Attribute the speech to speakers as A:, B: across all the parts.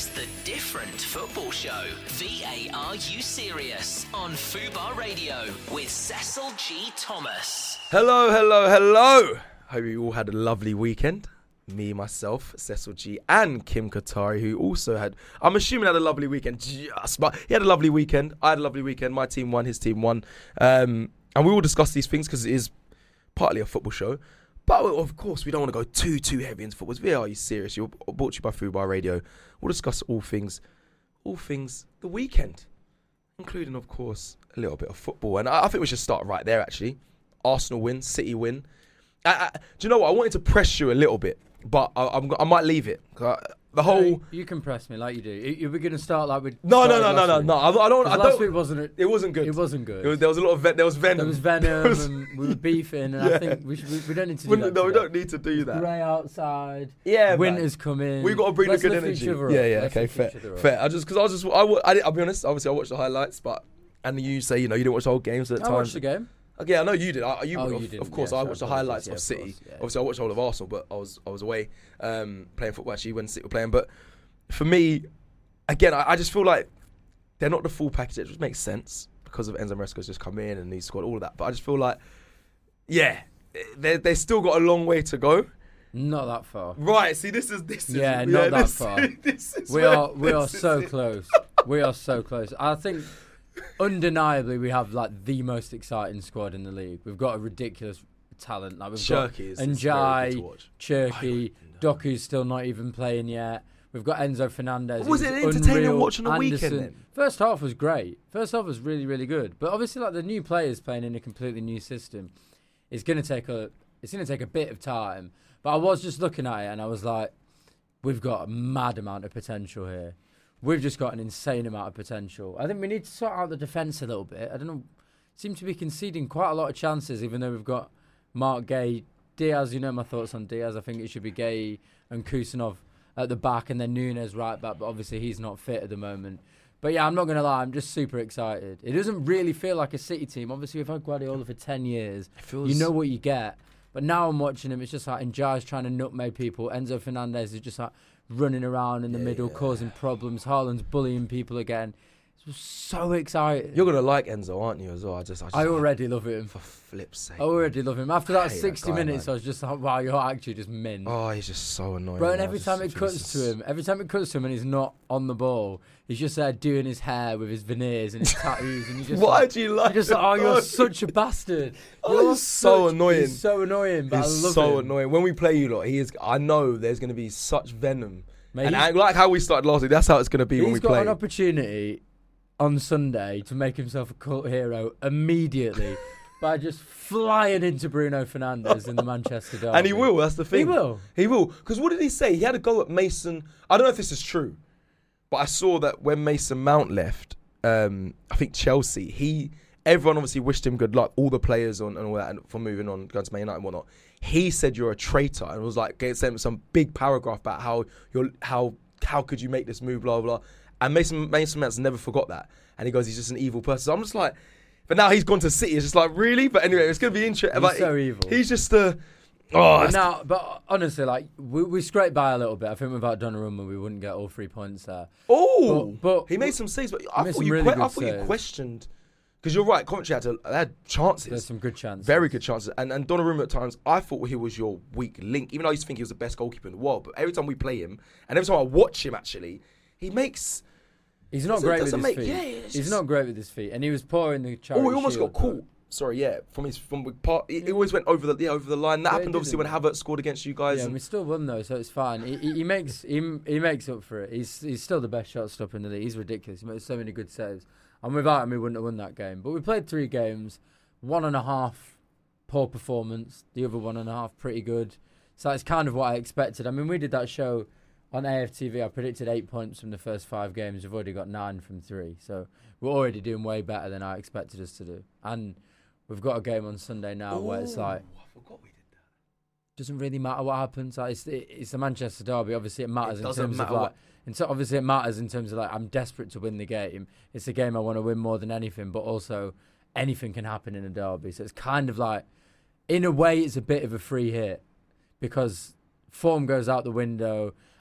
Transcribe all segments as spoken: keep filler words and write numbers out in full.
A: is The Different Football Show. V A R U Serious on Fubar Radio with Cecil G. Thomas.
B: Hello, hello, hello. Hope you all had a lovely weekend. Me, myself, Cecil G, and Kim Qatari, who also had, I'm assuming had a lovely weekend. Just, but he had a lovely weekend. I had a lovely weekend. My team won, his team won. Um, and we will discuss these things because it is partly a football show. But of course, we don't want to go too, too heavy into football. V A R, are you serious? You're brought to you by Fubar Radio. We'll discuss all things, all things the weekend, including, of course, a little bit of football. And I, I think we should start right there, actually. Arsenal win, City win. I, I, do you know what? I wanted to press you a little bit, but I, I'm, I might leave it. The whole
C: no, you can press me like you do. You were going to start like with
B: no, no, no, no, no, no. I, I don't. I
C: last
B: don't,
C: week wasn't it?
B: It wasn't good.
C: It wasn't good.
B: It was, there was a lot of ve- there was venom.
C: There was venom. was, and we were beefing. And yeah. I think we, should, we we don't need to do
B: we,
C: that.
B: No,
C: today.
B: we don't need to do that.
C: Grey outside.
B: Yeah,
C: winter's coming.
B: We've got to bring
C: Let's
B: the good
C: lift
B: energy.
C: each other
B: Yeah,
C: up.
B: yeah.
C: Let's
B: okay,
C: lift
B: fair,
C: each other up.
B: fair. I just because I was just I, w- I I'll be honest. Obviously, I watched the highlights, but and you say you know you didn't watch the whole game, so at
C: I
B: times.
C: watched the game.
B: Okay, I know you did. I, you,
C: oh,
B: of,
C: you did.
B: Of course,
C: yeah,
B: I
C: sorry,
B: watched the
C: apologies.
B: highlights
C: yeah,
B: of City.
C: Course, yeah.
B: Obviously, I watched all of Arsenal, but I was I was away um, playing football actually when City were playing. But for me, again, I, I just feel like they're not the full package. It just makes sense because of Enzo Maresca's just come in and he's scored all of that. But I just feel like, yeah, they they still got a long way to go.
C: Not that far.
B: Right. See, this is this is
C: yeah,
B: yeah
C: not that
B: this,
C: far.
B: This is
C: we
B: where,
C: are we are so
B: it.
C: close. We are so close. I think undeniably we have like the most exciting squad in the league. We've got a ridiculous talent. Like we've
B: Cherky
C: got Njai, Cherky, Doku's still not even playing yet. We've got Enzo Fernandez.
B: Was it entertaining
C: unreal.
B: watching the
C: Anderson.
B: weekend then?
C: First half was great. First half was really, really good. But obviously, like the new players playing in a completely new system, it's gonna take a it's gonna take a bit of time. But I was just looking at it and I was like, we've got a mad amount of potential here. We've just got an insane amount of potential. I think we need to sort out the defence a little bit. I don't know. Seem to be conceding quite a lot of chances, even though we've got Mark Gay, Diaz. You know my thoughts on Diaz. I think it should be Gay and Kusanov at the back and then Nunes right back, but obviously he's not fit at the moment. But yeah, I'm not going to lie, I'm just super excited. It doesn't really feel like a City team. Obviously, we've had Guardiola for ten years. Feels... You know what you get. But now I'm watching him, it's just like Njai's trying to nutmeg people. Enzo Fernandez is just like running around in the yeah, middle, yeah. causing problems. Haaland's bullying people again. It's so exciting.
B: You're going to like Enzo, aren't you, as well? I just, I, just,
C: I already love him.
B: For flip's sake.
C: I already love him. After that sixty
B: that guy,
C: minutes,
B: man.
C: I was just like, wow, you're actually just mint.
B: Oh, he's just so annoying.
C: Bro, and
B: man.
C: every
B: just,
C: time it cuts just... to him, every time it cuts to him and he's not on the ball, he's just there doing his hair with his veneers and his tattoos. And you just
B: Why
C: like,
B: do you like
C: you're just like, oh, you're such a bastard.
B: Oh,
C: you're
B: he's so
C: such,
B: annoying.
C: He's so annoying, but
B: he's
C: I love
B: so
C: him.
B: annoying. When we play you lot, he is. I know there's going to be such venom.
C: Mate,
B: and I, like how we started last week, that's how it's going to be when we
C: play.
B: play.
C: He's got an opportunity on Sunday to make himself a cult hero immediately by just flying into Bruno Fernandes in the Manchester derby.
B: And he will, that's the thing.
C: He will.
B: He will. Because what did he say? He had a go at Mason. I don't know if this is true, but I saw that when Mason Mount left, um, I think Chelsea, he everyone obviously wished him good luck, all the players on and all that, and for moving on, going to Man United and whatnot. He said you're a traitor and was like, sent some big paragraph about how you're, how how could you make this move, blah, blah, blah. And Mason Mason Mount's never forgot that. And he goes, he's just an evil person. So I'm just like, but now he's gone to City. It's just like, really? But anyway, it's going to be interesting.
C: He's so evil.
B: He's just a... Oh,
C: but now, but honestly, like, we, we scraped by a little bit. I think without Donnarumma, we wouldn't get all three points there.
B: Oh!
C: But, but
B: he made some saves, but I thought, you,
C: really
B: que- I thought you questioned... Because you're right, Coventry had, to, they had chances.
C: There's some good chances.
B: Very good chances. And and Donnarumma at times, I thought he was your weak link. Even though I used to think he was the best goalkeeper in the world. But every time we play him, and every time I watch him, actually, he makes...
C: He's not great with his
B: make,
C: feet.
B: Yeah,
C: He's
B: just...
C: not great with his feet, and he was poor in the Charity
B: Oh, he almost
C: Shield,
B: got caught. Sorry, yeah, from his from part. He, he always went over the yeah, over the line. That
C: yeah,
B: happened obviously when Havertz scored against you guys.
C: Yeah, and we still won though, so it's fine. He, he, he makes he, he makes up for it. He's he's still the best shot stopper in the league. He's ridiculous. He makes so many good saves, and without him, we wouldn't have won that game. But we played three games, one and a half poor performance, the other one and a half pretty good. So it's kind of what I expected. I mean, we did that show on A F T V. I predicted eight points from the first five games. We've already got nine from three. So we're already doing way better than I expected us to do. And we've got a game on Sunday now Ooh, where it's like...
B: I forgot we did that.
C: Doesn't really matter what happens. Like it's, it, it's the Manchester derby. Obviously, it matters
B: it
C: in terms of like...
B: what...
C: And so obviously, it matters in terms of like, I'm desperate to win the game. It's a game I want to win more than anything. But also, anything can happen in a derby. So it's kind of like... In a way, it's a bit of a free hit. Because form goes out the window...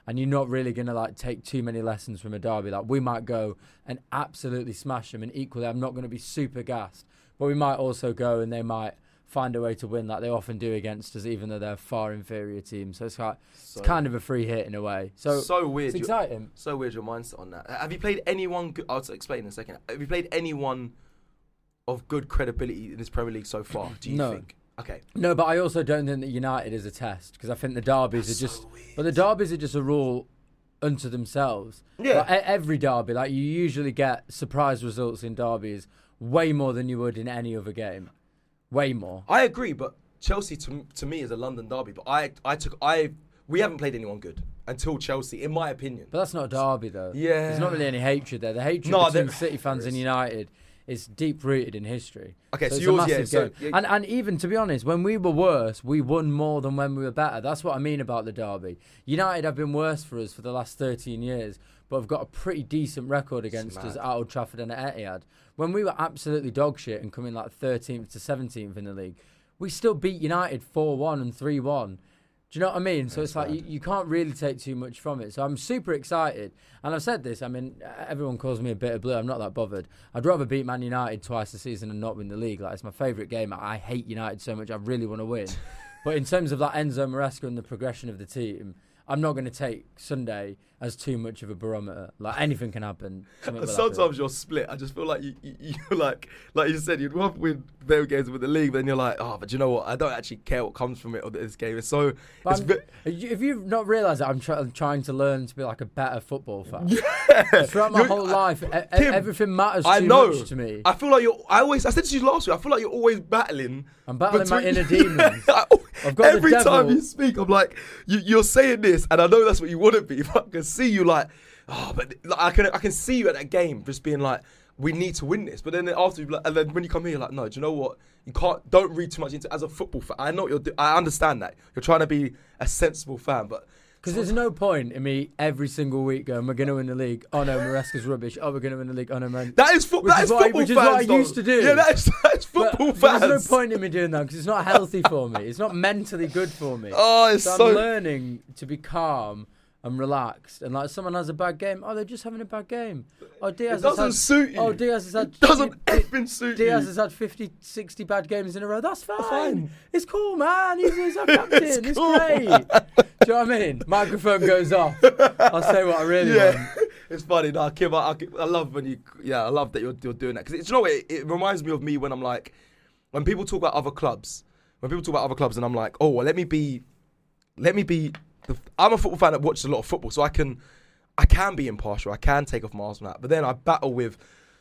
C: and you're not really going to like take too many lessons from a derby. Like we might go and absolutely smash them, and equally I'm not going to be super gassed, but we might also go and they might find a way to win like they often do against us, even though they're a far inferior team. So it's like so, it's kind of a free hit in a way. So
B: so weird.
C: It's exciting.
B: Your, so weird your mindset on that. Have you played anyone? Good, I'll explain in a second. Have you played anyone of good credibility in this Premier League so far? Do you
C: no.
B: think? Okay.
C: No, but I also don't think that United is a test, because I think the derbies
B: That's
C: are just.
B: So weird.
C: But the derbies are just a rule unto themselves.
B: Yeah.
C: Like, every derby, like you usually get surprise results in derbies way more than you would in any other game. Way more.
B: I agree, but Chelsea to to me is a London derby. But I I took I we haven't played anyone good until Chelsea, in my opinion.
C: But that's not a derby, though.
B: Yeah.
C: There's not really any hatred there. The hatred
B: No,
C: between
B: there-
C: City fans and United is deep rooted in history.
B: Okay, so
C: it's
B: yours,
C: a massive
B: yeah, so-
C: game.
B: yeah.
C: And and even to be honest, when we were worse, we won more than when we were better. That's what I mean about the derby. United have been worse for us for the last thirteen years, but have got a pretty decent record against us at Old Trafford and at Etihad. When we were absolutely dog shit and coming like thirteenth to seventeenth in the league, we still beat United four one and three one. Do you know what I mean? So
B: That's
C: it's like
B: bad.
C: you, you can't really take too much from it. So I'm super excited. And I've said this, I mean, everyone calls me a bit of blue. I'm not that bothered. I'd rather beat Man United twice a season and not win the league. Like, it's my favourite game. I hate United so much. I really want to win. But in terms of like Enzo Maresca and the progression of the team, I'm not going to take Sunday as too much of a barometer. Like, anything can happen. Something will
B: Sometimes
C: happen.
B: you're split. I just feel like you, you, you're like, like you said, you'd rather win very games with the league, but then you're like, oh, but you know what? I don't actually care what comes from it or this game. It's so.
C: But
B: It's
C: I'm-
B: ve-
C: if you've not realised that, I'm, try- I'm trying to learn to be like a better football fan.
B: yeah.
C: Throughout my
B: You're-
C: whole life, e- e-
B: Tim,
C: everything matters
B: I
C: too
B: know.
C: much to me.
B: I feel like you're. I always. I said to you last week. I feel like you're always battling.
C: I'm battling my
B: between-
C: inner demons.
B: I-
C: I've got the
B: Every time
C: devil.
B: you speak, I'm like, you, you're saying this, and I know that's what you want to be. But I can see you like, oh, but like, I can I can see you at that game just being like, we need to win this. But then after, you and then when you come here, you're like, no, do you know what? You can't. Don't read too much into it as a football fan. I know what you're. Do- I understand that you're trying to be a sensible fan, but.
C: Because there's no point in me every single week going, we're going to win the league. Oh no, Maresca's rubbish. Oh, we're going to win the league. Oh no, man.
B: That is, fo-
C: Which
B: that
C: is
B: is
C: what I-
B: football
C: which is
B: fans.
C: what I
B: though.
C: used to do.
B: Yeah, that is, that is
C: But-
B: football
C: but
B: fans.
C: there's no point in me doing that because it's not healthy for me. It's not mentally good for me.
B: Oh, it's
C: so,
B: so.
C: I'm learning to be calm and relaxed. And like someone has a bad game. Oh, they're just having a bad game. Oh, Diaz
B: It doesn't
C: has had,
B: suit you.
C: Oh, Diaz has had.
B: It doesn't
C: Di-
B: effing suit
C: Diaz
B: you.
C: has had fifty, sixty bad games in a row. That's fine.
B: fine.
C: It's cool, man. He's, he's our captain.
B: It's
C: it's
B: cool.
C: great. Do you know what I mean? Microphone goes off. I'll say what I really
B: Yeah,
C: want.
B: it's funny. No, Kim, I, I, I love when you. Yeah, I love that you're, you're doing that because you know what? It, it reminds me of me when I'm like, when people talk about other clubs. When people talk about other clubs, and I'm like, oh, well, let me be, let me be. The, I'm a football fan that watches a lot of football, so I can, I can be impartial. I can take off my Arsenal hat, but then I battle with.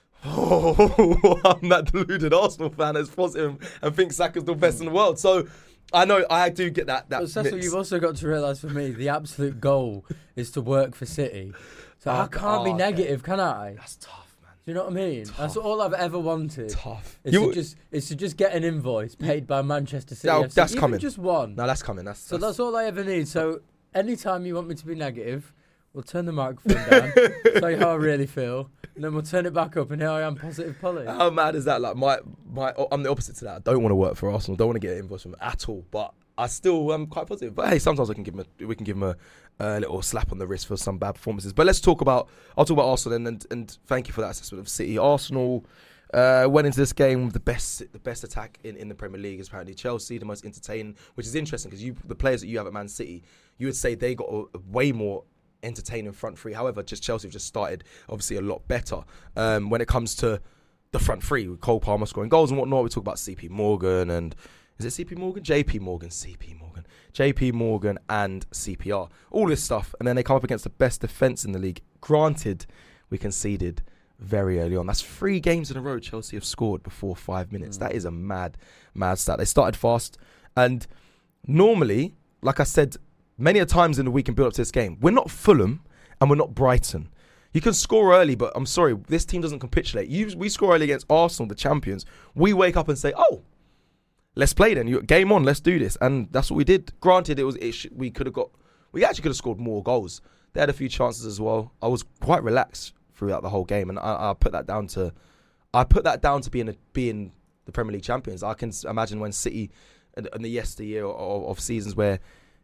B: Oh, I'm that deluded Arsenal fan that's positive and thinks Saka's the best in the world. So I know I do get that. That
C: But Cecil,
B: mix.
C: you've also got to realise for me, the absolute goal is to work for City. So I
B: Oh,
C: can't be
B: okay.
C: negative, can I?
B: That's tough, man.
C: Do you know what I mean? That's all I've ever wanted.
B: Tough.
C: Is
B: You-
C: to just is to just get an invoice paid by Manchester City.
B: No,
C: F C,
B: that's
C: even
B: coming.
C: just one.
B: No, that's coming. That's
C: so
B: that's,
C: that's all I ever need. So anytime you want me to be negative, we'll turn the microphone down, tell you how I really feel, and then we'll turn it back up, and here I am, positive Polly.
B: How mad is that? Like my my, I'm the opposite to that. I don't want to work for Arsenal. Don't want to get an invoice from them at all. But I still am quite positive. But hey, sometimes I can give him a, we can give him a, a little slap on the wrist for some bad performances. But let's talk about. I'll talk about Arsenal and and, and thank you for that assessment of City. Arsenal uh, went into this game with the best the best attack in, in the Premier League is apparently Chelsea, the most entertaining, which is interesting because you the players that you have at Man City, you would say they got a, a way more entertaining front three. However, just Chelsea have just started obviously a lot better um, when it comes to the front three with Cole Palmer scoring goals and whatnot. We talk about C P Morgan and is it C P Morgan? J P Morgan, C P Morgan, J P Morgan and C P R. All this stuff, and then they come up against the best defence in the league. Granted, we conceded very early on. That's three games in a row Chelsea have scored before five minutes. Mm. That is a mad, mad stat. They started fast, and normally, like I said, many a times in the week and build up to this game, we're not Fulham and we're not Brighton. You can score early, but I'm sorry, this team doesn't capitulate. You, we score early against Arsenal, the champions. We wake up and say, oh, let's play then. You, game on, let's do this. And that's what we did. Granted, it was it sh- we could have got, we actually could have scored more goals. They had a few chances as well. I was quite relaxed throughout the whole game, and I, I put that down to, I put that down to being a, being the Premier League champions. I can imagine when City, in, in the yesteryear of, of seasons where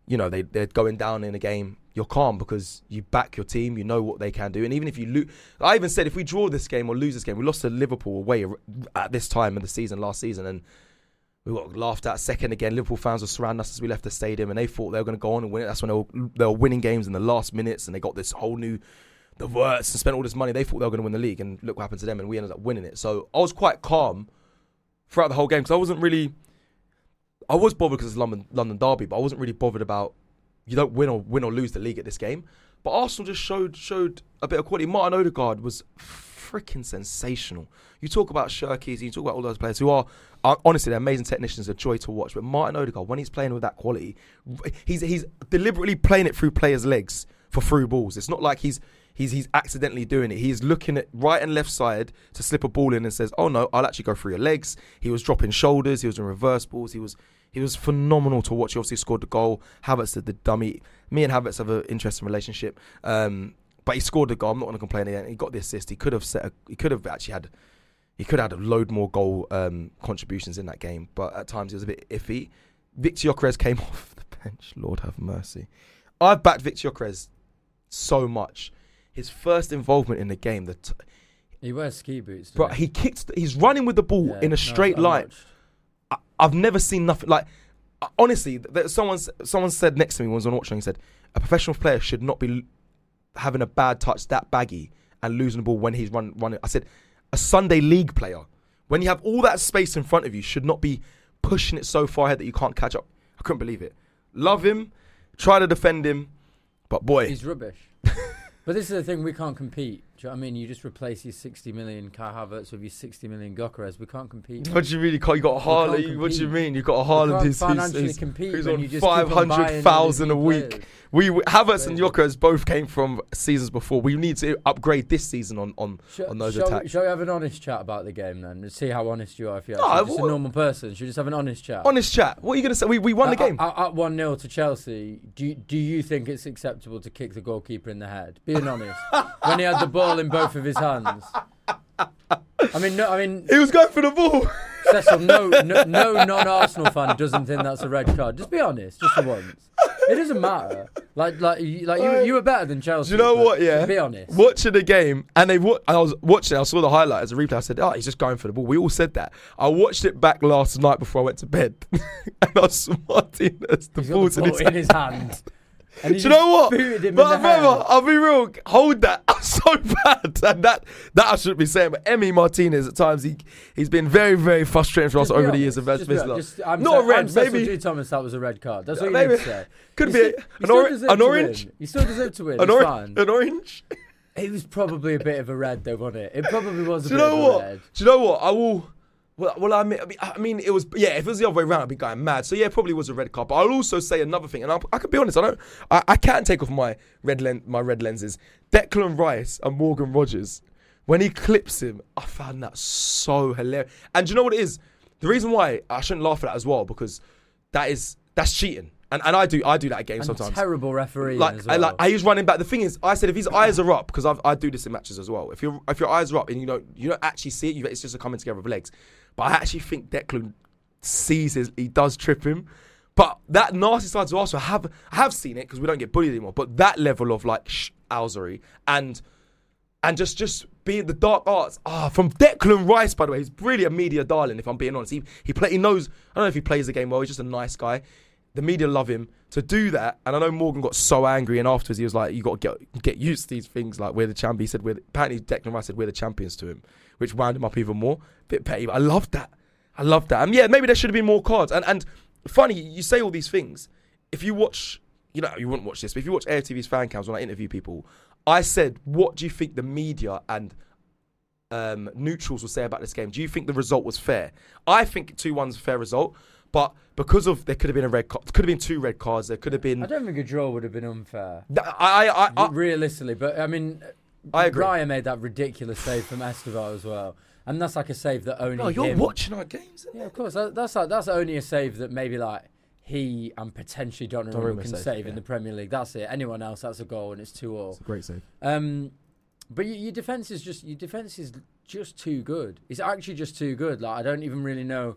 B: you know, they, they're going down in a game, you're calm because you back your team, you know what they can do. And even if you lose, I even said if we draw this game or lose this game, we lost to Liverpool away at this time of the season, last season, and we got laughed at second again. Liverpool fans were surrounding us as we left the stadium, and they thought they were going to go on and win it. That's when they were, they were winning games in the last minutes, and they got this whole new, the worst, and spent all this money. They thought they were going to win the league, and look what happened to them, and we ended up winning it. So I was quite calm throughout the whole game because I wasn't really, I was bothered because it's London, London derby, but I wasn't really bothered about you don't win or win or lose the league at this game. But Arsenal just showed showed a bit of quality. Martin Odegaard was freaking sensational. You talk about Shirkies, you talk about all those players who are, are honestly, they're amazing technicians, a joy to watch. But Martin Odegaard, when he's playing with that quality, he's he's deliberately playing it through players' legs for through balls. It's not like he's he's he's accidentally doing it. He's looking at right and left side to slip a ball in and says, "Oh no, I'll actually go through your legs." He was dropping shoulders. He was in reverse balls. He was he was phenomenal to watch. He obviously scored the goal. Havertz did the dummy. Me and Havertz have an interesting relationship. Um, But he scored the goal. I'm not going to complain again. He got the assist. He could have set. A, he could have actually had. He could have had a load more goal um, contributions in that game. But at times he was a bit iffy. Victor Gyökeres came off the bench. Lord have mercy. I've backed Victor Gyökeres so much. His first involvement in the game. The t-
C: he wears ski boots.
B: Bro, he kicked. He's running with the ball
C: yeah,
B: in a straight
C: no,
B: line. I, I've never seen nothing like. Honestly, someone someone said next to me when I was on watching. He said a professional player should not be having a bad touch that baggy and losing the ball when he's run, running. I said, a Sunday league player, when you have all that space in front of you, should not be pushing it so far ahead that you can't catch up. I couldn't believe it. Love him, try to defend him, but boy.
C: He's rubbish. But this is the thing, we can't compete. Do you know what I mean? You just replace your sixty million Kai Havertz with your sixty million Gyökeres. We can't compete.
B: What do you really call? You got a Haaland. What do you mean? You got a Haaland who's,
C: financially
B: who's,
C: compete
B: who's
C: when
B: on
C: you just
B: five hundred thousand a week.
C: Players.
B: We Havertz and Gyökeres both came from seasons before. We need to upgrade this season on on,
C: Shall,
B: on those
C: shall
B: attacks.
C: We, shall we have an honest chat about the game then? And see how honest you are. If you're
B: No,
C: just
B: what,
C: a normal person, should we just have an honest chat?
B: Honest chat. What are you going to say? We we won
C: uh,
B: the game.
C: At, at one nil to Chelsea, do you, do you think it's acceptable to kick the goalkeeper in the head? Being honest, when he had the ball in both of his hands. I mean, no. I mean,
B: he was going for the ball.
C: Cecil, no, no, no non-Arsenal fan doesn't think that's a red card. Just be honest, just for once. It doesn't matter. Like, like, you, like you, you were better than Chelsea.
B: Do you know what? Yeah.
C: Be honest.
B: Watching the game, and they, wa- I was watching. I saw the highlight as a replay. I said, "Oh, he's just going for the ball." We all said that. I watched it back last night before I went to bed, and I was smarting as the
C: He's
B: ball's
C: got the ball
B: in
C: in
B: his
C: his hand. And
B: Do you know what?
C: Booted him
B: But
C: in the
B: remember,
C: head.
B: I'll be real. Hold that. I'm so bad, and that that I shouldn't be saying. But Emi Martinez, at times he he's been very very frustrating for us
C: Just be
B: over the
C: honest,
B: years of
C: just be
B: Vizsla.
C: honest. Just- I'm
B: Not
C: sa-
B: a red,
C: I'm Cecil
B: maybe-
C: G. Thomas, that was a red card. That's what you
B: Maybe-
C: need to say.
B: Could
C: You
B: be
C: still-
B: an
C: you still
B: ora-
C: deserve
B: an
C: to
B: orange.
C: win. You still deserve to win.
B: An,
C: It's
B: or-
C: fine.
B: an orange.
C: It was probably a bit of a red, though, wasn't it? It probably was a
B: Do you
C: bit
B: know
C: of a
B: what?
C: red.
B: Do you know what? I will. Well, well I, mean, I mean, I mean, it was. Yeah, if it was the other way around, I'd be going mad. So yeah, it probably was a red card. But I'll also say another thing, and I'll, I can be honest. I don't. I, I can't take off my red len- my red lenses. Declan Rice and Morgan Rogers, when he clips him, I found that so hilarious. And do you know what it is? The reason why I shouldn't laugh at that as well, because that is that's cheating. And and I do I do that at games
C: And
B: sometimes.
C: terrible refereeing
B: Like
C: as
B: I
C: well.
B: like I use running back. The thing is, I said if his eyes are up, because I I do this in matches as well. If your if your eyes are up and you don't you don't actually see it, you it's just a coming together of legs. But I actually think Declan sees his he does trip him. But that nasty side to Arsenal, I have I have seen it because we don't get bullied anymore. But that level of like sh- Alzery and and just just being the dark arts ah from Declan Rice, by the way, he's really a media darling. If I'm being honest, he he play he knows. I don't know if he plays the game well. He's just a nice guy. The media love him to do that, and I know Morgan got so angry, and afterwards he was like, "You got to get get used to these things." Like we're the champion. He said, "We're the, apparently Declan Rice said we're the champions" to him, which wound him up even more. Bit petty, but I loved that. I loved that, and yeah, maybe there should have been more cards. And and funny, you say all these things. If you watch, you know, you wouldn't watch this, but if you watch A F T V's fan cams when I interview people, I said, "What do you think the media and um, neutrals will say about this game? Do you think the result was fair?" I think two one's a fair result. But because of there could have been a red card, could have been two red cards. There could have been.
C: I don't think a draw would have been unfair.
B: Th- I, I, I, I,
C: realistically, but I mean,
B: I agree.
C: Raya made that ridiculous save from Escobar as well, and that's like a save that only.
B: no, you're
C: him,
B: watching our games.
C: Yeah, of course. That, that's like, that's only a save that maybe like he and potentially Donnarumma
B: Donnarumma
C: can
B: save,
C: save
B: yeah.
C: in the Premier League. That's it. Anyone else, that's a goal, and it's two all.
B: It's a great save.
C: Um, but your, your defense is just your defense is just too good. It's actually just too good. Like I don't even really know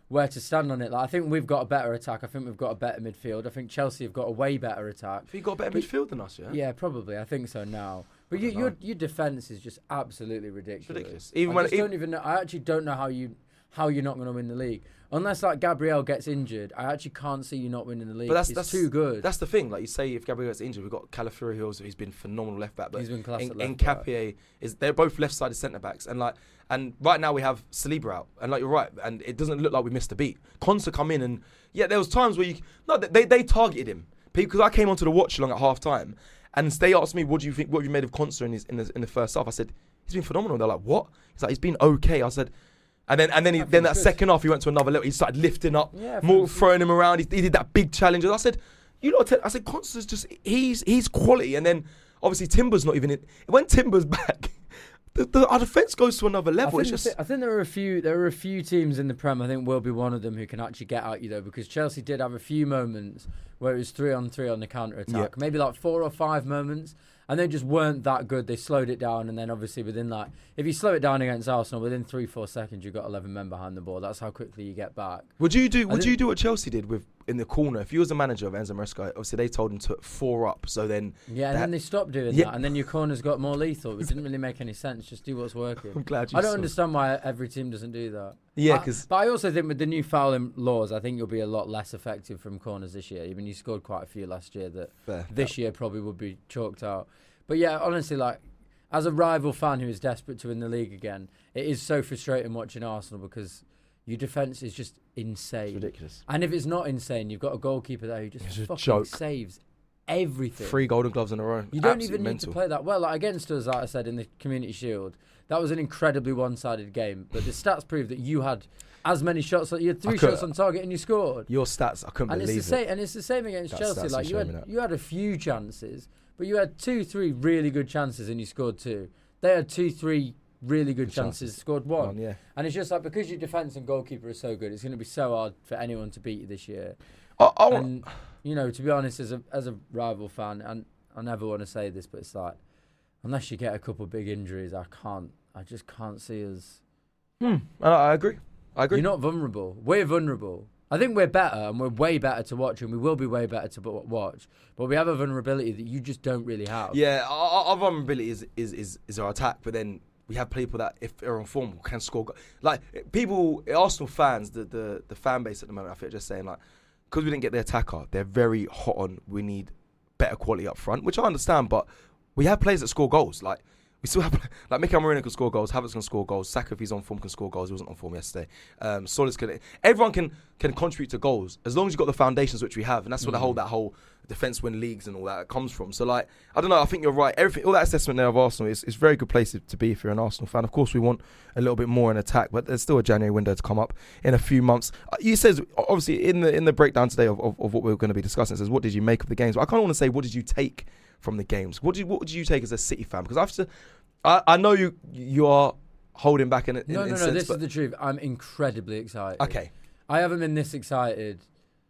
C: where to stand on it. Like I think we've got a better attack. I think we've got a better midfield. I think Chelsea have got a way better attack.
B: Have you got a better
C: but,
B: midfield than us? Yeah.
C: Yeah, probably. I think so now. But you, your your defense is just absolutely ridiculous.
B: It's ridiculous. Even
C: I
B: when
C: just
B: it,
C: don't even know. I actually don't know how you how you're not going to win the league unless like Gabriel gets injured. I actually can't see you not winning the league.
B: But that's,
C: it's
B: that's
C: too good.
B: That's the thing. Like you say, if Gabriel gets injured, we've got Calafiori who's he's been phenomenal left back. But
C: He's been class
B: in,
C: at left
B: Nketiah is they're both left sided centre backs, and like and right now we have Saliba out, and like you're right, and it doesn't look like we missed a beat. Konsa come in, and yeah, there was times where you no they they targeted him because I came onto the watch along at half time, and they asked me, what do you think? What have you made of Konsa in his in the in the first half? I said he's been phenomenal. They're like, what? He's like he's been okay. I said. And then, and then, he, then that good. second half, he went to another level. He started lifting up,
C: yeah,
B: more throwing him around. He, he did that big challenge. And I said, you know, I said, Constance's just he's he's quality. And then obviously Timber's not even in. When Timber's back, the, the, our defense goes to another level.
C: I
B: it's
C: think,
B: just.
C: I think there are a few. There are a few teams in the Prem. I think we'll be one of them who can actually get at you though, because Chelsea did have a few moments where it was three on three on the counter attack.
B: Yeah.
C: Maybe like four or five moments. And they just weren't that good. They slowed it down, and then obviously within like, if you slow it down against Arsenal, within three, four seconds, you've got eleven men behind the ball. That's how quickly you get back.
B: Would you do? Would you do what Chelsea did with in the corner? If you was the manager of Enzo Maresca, obviously they told him to four up. So then,
C: yeah, and then they stopped doing yeah. that, and then your corners got more lethal. It didn't really make any sense. Just do what's working.
B: I'm glad you.
C: I don't
B: saw.
C: understand why every team doesn't do that.
B: Yeah, because.
C: But I also think with the new fouling laws, I think you'll be a lot less effective from corners this year. Even you scored quite a few last year that
B: Fair.
C: this year probably would be chalked out. But yeah, honestly, like, as a rival fan who is desperate to win the league again, it is so frustrating watching Arsenal because your defence is just insane.
B: It's ridiculous.
C: And if it's not insane, you've got a goalkeeper there who just
B: it's
C: fucking
B: joke.
C: saves everything.
B: Three golden gloves in a row.
C: You don't
B: Absolute
C: even need
B: mental.
C: to play that well. Like against us, like I said, in the Community Shield, that was an incredibly one-sided game. But the stats prove that you had as many shots, like you had three shots on target and you scored.
B: Your stats, I couldn't
C: and
B: believe
C: it's the
B: it.
C: same, and it's the same against
B: That
C: Chelsea.
B: stats
C: Like
B: are
C: you had,
B: showing that.
C: you had a few chances, but you had two, three really good chances and you scored two. They had two, three really good,
B: Good
C: chances,
B: chances.
C: scored one.
B: One, yeah.
C: And it's just like because your defence and goalkeeper are so good, it's going to be so hard for anyone to beat you this year.
B: I, I,
C: And you know, to be honest, as a as a rival fan, and I never want to say this, but it's like unless you get a couple of big injuries, I can't. I just can't see us.
B: hmm, I, I agree. I agree.
C: You're not vulnerable. We're vulnerable. I think we're better, and we're way better to watch, and we will be way better to b- watch. But we have a vulnerability that you just don't really have.
B: Yeah, our, our vulnerability is, is is is our attack, but then we have people that, if they're on form, can score. Go- like people, Arsenal fans, the, the the fan base at the moment, I feel just saying like, because we didn't get the attacker, they're very hot on. We need better quality up front, which I understand, but we have players that score goals. Like we still have like Mikael Marino can score goals, Havertz can score goals, Saka if he's on form can score goals. He wasn't on form yesterday. Um, Solis can. Everyone can can contribute to goals as long as you've got the foundations which we have, and that's where mm. the whole that whole defence win leagues and all that comes from. So like I don't know. I think you're right. Everything, all that assessment there of Arsenal is is a very good place to, to be if you're an Arsenal fan. Of course, we want a little bit more in attack, but there's still a January window to come up in a few months. Uh, you says obviously in the in the breakdown today of, of, of what we're going to be discussing, it says what did you make of the games? But I kind of want to say what did you take from the games? What did you, what did you take as a City fan? Because after I, I know you you are holding back in, in
C: No,
B: in
C: no, no.
B: sense,
C: This
B: but
C: is the truth. I'm incredibly excited.
B: okay.
C: I haven't been this excited.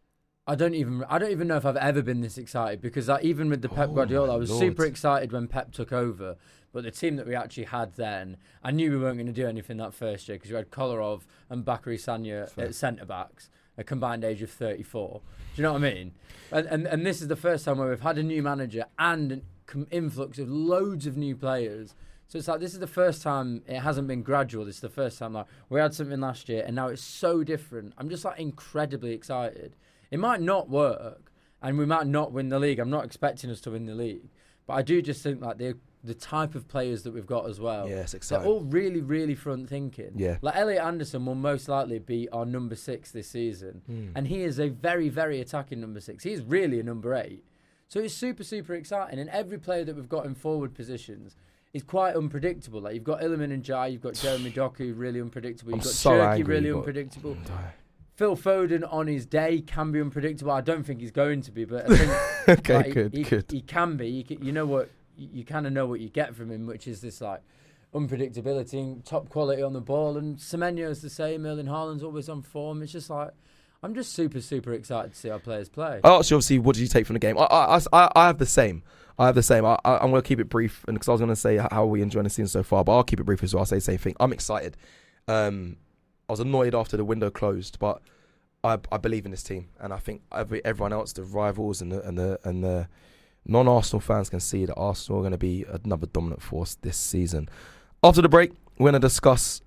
C: I don't even. I don't even know if I've ever been this excited because like, even with the Pep
B: Oh
C: Guardiola,
B: my
C: I was
B: Lord.
C: super excited when Pep took over. But the team that we actually had then, I knew we weren't going to do anything that first year because we had Kolarov and Bakary Sagna at centre backs, a combined age of thirty-four. Do you know what I mean? And and and this is the first time where we've had a new manager and an influx of loads of new players. So it's like this is the first time it hasn't been gradual. This is the first time like we had something last year and now it's so different. I'm just like incredibly excited. It might not work and we might not win the league. I'm not expecting us to win the league, but I do just think like the the type of players that we've got as well.
B: Yeah, it's exciting.
C: They're all really, really front thinking.
B: Yeah.
C: Like Elliot Anderson will most likely be our number six this season,
B: Mm.
C: and he is a very, very attacking number six. He's really a number eight. So it's super, super exciting. And every player that we've got in forward positions is quite unpredictable. Like you've got Iliman and Jai, you've got Jeremy Doku, really unpredictable. You've
B: I'm
C: got
B: so
C: Cherky,
B: angry
C: really
B: you got-
C: unpredictable. Phil Foden on his day can be unpredictable. I don't think he's going to be, but I think
B: Okay,
C: like, he-
B: good,
C: he,
B: good.
C: he can be. You, can, you know what? You, you kind of know what you get from him, which is this like unpredictability and top quality on the ball. And Semenyo's the same. Erling Haaland's always on form. It's just like I'm just super, super excited to see our players play.
B: I asked you obviously what did you take from the game. I I, I, I have the same. I have the same. I, I, I'm going to keep it brief, and because I was going to say how are we enjoying the season so far, but I'll keep it brief as well. I'll say the same thing. I'm excited. Um, I was annoyed after the window closed, but I, I believe in this team, and I think every, everyone else, the rivals and the and the and the non-Arsenal fans, can see that Arsenal are going to be another dominant force this season. After the break, we're going to discuss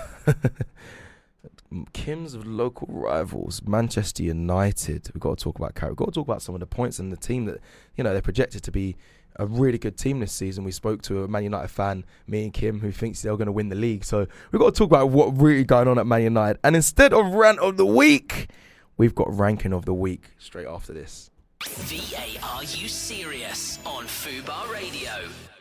B: Kim's local rivals, Manchester United. We've got to talk about Carrick. We've got to talk about some of the points in the team that, you know, they're projected to be a really good team this season. We spoke to a Man United fan, me and Kim, who thinks they're going to win the league. So we've got to talk about what really going on at Man United. And instead of rant of the week, we've got ranking of the week straight after this.
A: V A R U Serious on Fubar Radio.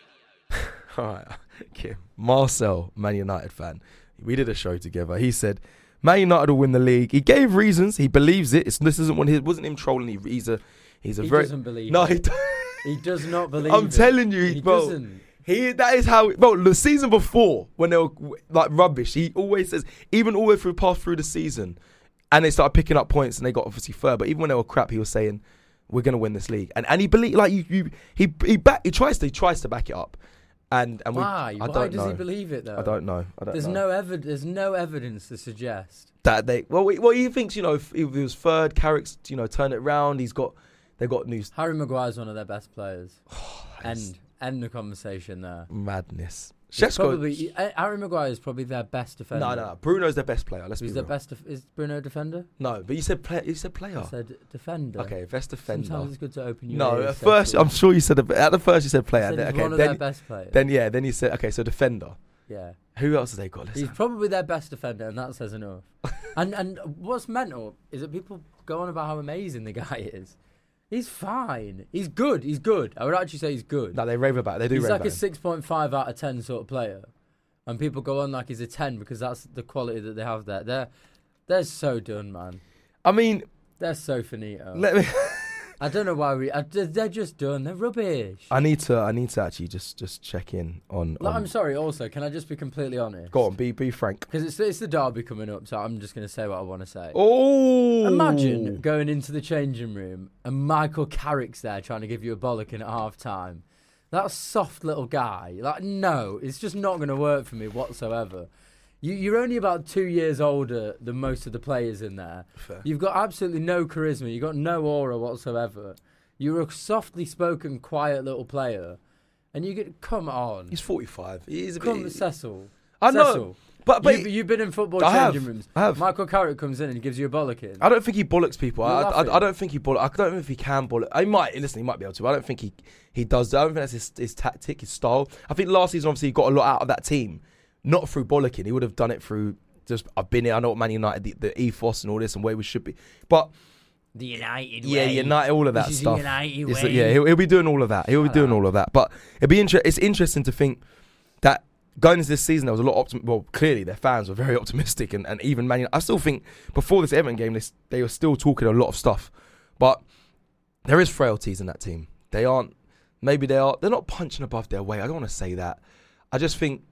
B: All right, Kim. Marcel, Man United fan. We did a show together. He said Man United will win the league. He gave reasons. He believes it. It's, this isn't one. It wasn't him trolling. He, he's a. He's a
C: he
B: very.
C: Doesn't believe.
B: No,
C: it.
B: he. Don't.
C: He does not believe.
B: I'm
C: it.
B: telling you,
C: he
B: bro.
C: doesn't.
B: He that is how. Well, the season before, when they were like rubbish, he always says, even all the way through past through the season, and they started picking up points and they got obviously third. But even when they were crap, he was saying, "We're gonna win this league," and and he believe like you, you he he back he tries to he tries to back it up, and and
C: why?
B: we, I
C: Why
B: don't
C: does
B: know.
C: he believe it though?
B: I don't know. I don't
C: There's
B: know.
C: no evidence. There's no evidence to suggest
B: that they well we, well he thinks, you know, if, if he was third, Carrick's, you know, turn it around. He's got they got new
C: Harry Maguire's one of their best players. End end the conversation there.
B: madness.
C: It's
B: Sheshko,
C: probably uh, Harry Maguire is probably their best defender.
B: no, no, no. Bruno's their best player. Let's
C: Who's
B: be
C: their
B: real.
C: best? Def- is Bruno defender?
B: No, but you said play. You said player.
C: I said defender.
B: Okay, best defender.
C: Sometimes it's good to open your
B: No,
C: ears.
B: at first
C: Cecil.
B: I'm sure you said at the first you said player.
C: I said
B: Then,
C: he's
B: okay,
C: one of
B: then
C: their best players.
B: then yeah, then you said okay, so defender.
C: yeah,
B: Who else have they got? Let's
C: he's
B: have-
C: probably their best defender, and that says enough. and and what's mental is that people go on about how amazing the guy is. He's fine. He's good. He's good. I would actually say he's good.
B: No, they rave about. It. They do
C: He's
B: rave
C: like
B: about.
C: a six point five out of ten sort of player, and people go on like he's a ten because that's the quality that they have there. They're they're so done, man.
B: I mean,
C: They're so finito.
B: let me.
C: I don't know why we. I, they're just done. They're rubbish.
B: I need to. I need to actually just just check in on.
C: Like,
B: on
C: I'm sorry. Also, can I just be completely honest?
B: go on, be be frank.
C: Because it's it's the derby coming up, so I'm just going to say what I want to say.
B: Oh,
C: Imagine going into the changing room and Michael Carrick's there trying to give you a bollocking at half time. That soft little guy. Like, no, it's just not going to work for me whatsoever. You, you're only about two years older than most of the players in there.
B: Fair.
C: You've got absolutely no charisma. You've got no aura whatsoever. You're a softly spoken, quiet little player. And you get, come on.
B: He's forty-five. He's a
C: Come,
B: bit.
C: Cecil.
B: I know,
C: Cecil.
B: but but
C: you, you've been in football
B: I have,
C: changing rooms.
B: I have.
C: Michael Carrick comes in and gives you a bollocking.
B: I don't think he bollocks people. I,
C: You're
B: I,
C: laughing.
B: I don't think he bollock. I don't know if he can bollock. I might listen. He might be able to. But I don't think he he does. I don't think that's his, his tactic, his style. I think last season obviously he got a lot out of that team, not through bollocking. He would have done it through just. I've been here. I know what Man United, the, the ethos and all this and where we should be. But
C: The United
B: yeah,
C: way.
B: United, all of that
C: This is
B: stuff.
C: the United
B: It's-
C: way.
B: yeah, he'll, he'll be doing all of that. He'll be
C: Shut
B: doing
C: up.
B: all of that. But it'd be inter- It's interesting to think that going into this season, there was a lot of optim- well, clearly their fans were very optimistic, and, and even Man United, I still think before this Everton game, they, s- they were still talking a lot of stuff. But there is frailties in that team. They aren't, maybe they are, they're not punching above their weight. I don't want to say that. I just think,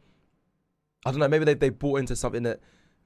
B: I don't know, maybe they, they bought into something that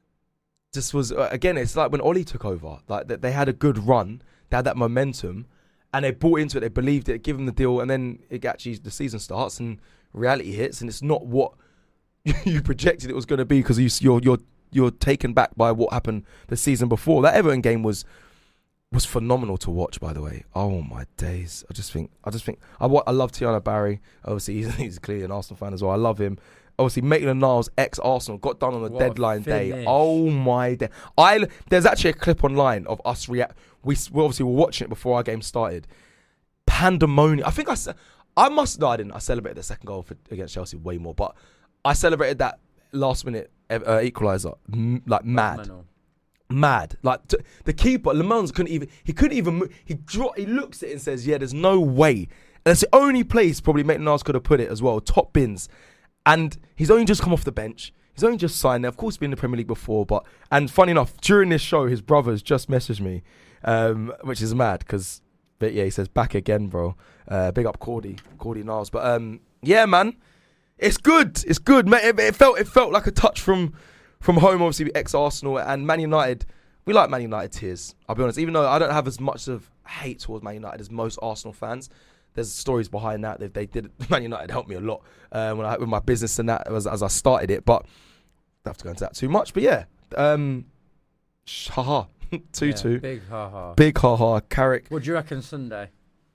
B: just was, uh, again, it's like when Ollie took over, like that they had a good run, they had that momentum, and they bought into it, they believed it, give them the deal, and then it actually, the season starts and reality hits, and it's not what you projected it was going to be because you, you're you're you're taken back by what happened the season before. That Everton game was was phenomenal to watch, by the way. Oh my days! I just think I just think I wa- I love Tiana Barry. Obviously, he's, he's clearly an Arsenal fan as well. I love him. Obviously, Maitland-Niles, ex-Arsenal, got done on the
C: What a
B: deadline day.
C: finish.
B: Oh my day! I there's actually a clip online of us react. We, we obviously were watching it before our game started. Pandemonium. I think I said. I must. No, I didn't. I celebrated the second goal for, against Chelsea way more, but I celebrated that last minute uh, equaliser m- like mad,
C: Mental.
B: mad. Like t- the keeper, Le Mans couldn't even. He couldn't even. Move. He dro- He looks at it and says, "Yeah, there's no way." And that's the only place probably Maitland-Niles could have put it as well. Top bins, and he's only just come off the bench. He's only just signed there. Of course, been in the Premier League before, but and funny enough, during this show, his brothers just messaged me, um, which is mad because. But yeah, he says back again, bro. Uh, big up Cordy, Cordy Niles. But um, yeah, man, it's good. It's good, man. It, it felt it felt like a touch from from home. Obviously, ex Arsenal and Man United. We like Man United tears. I'll be honest. Even though I don't have as much of hate towards Man United as most Arsenal fans, there's stories behind that. They, they did Man United helped me a lot uh, when I with my business and that as, as I started it. But I don't have to go into that too much. But yeah, Um, sh- haha, two
C: Yeah,
B: two.
C: big ha ha.
B: Big haha. Carrick.
C: What do you reckon Sunday?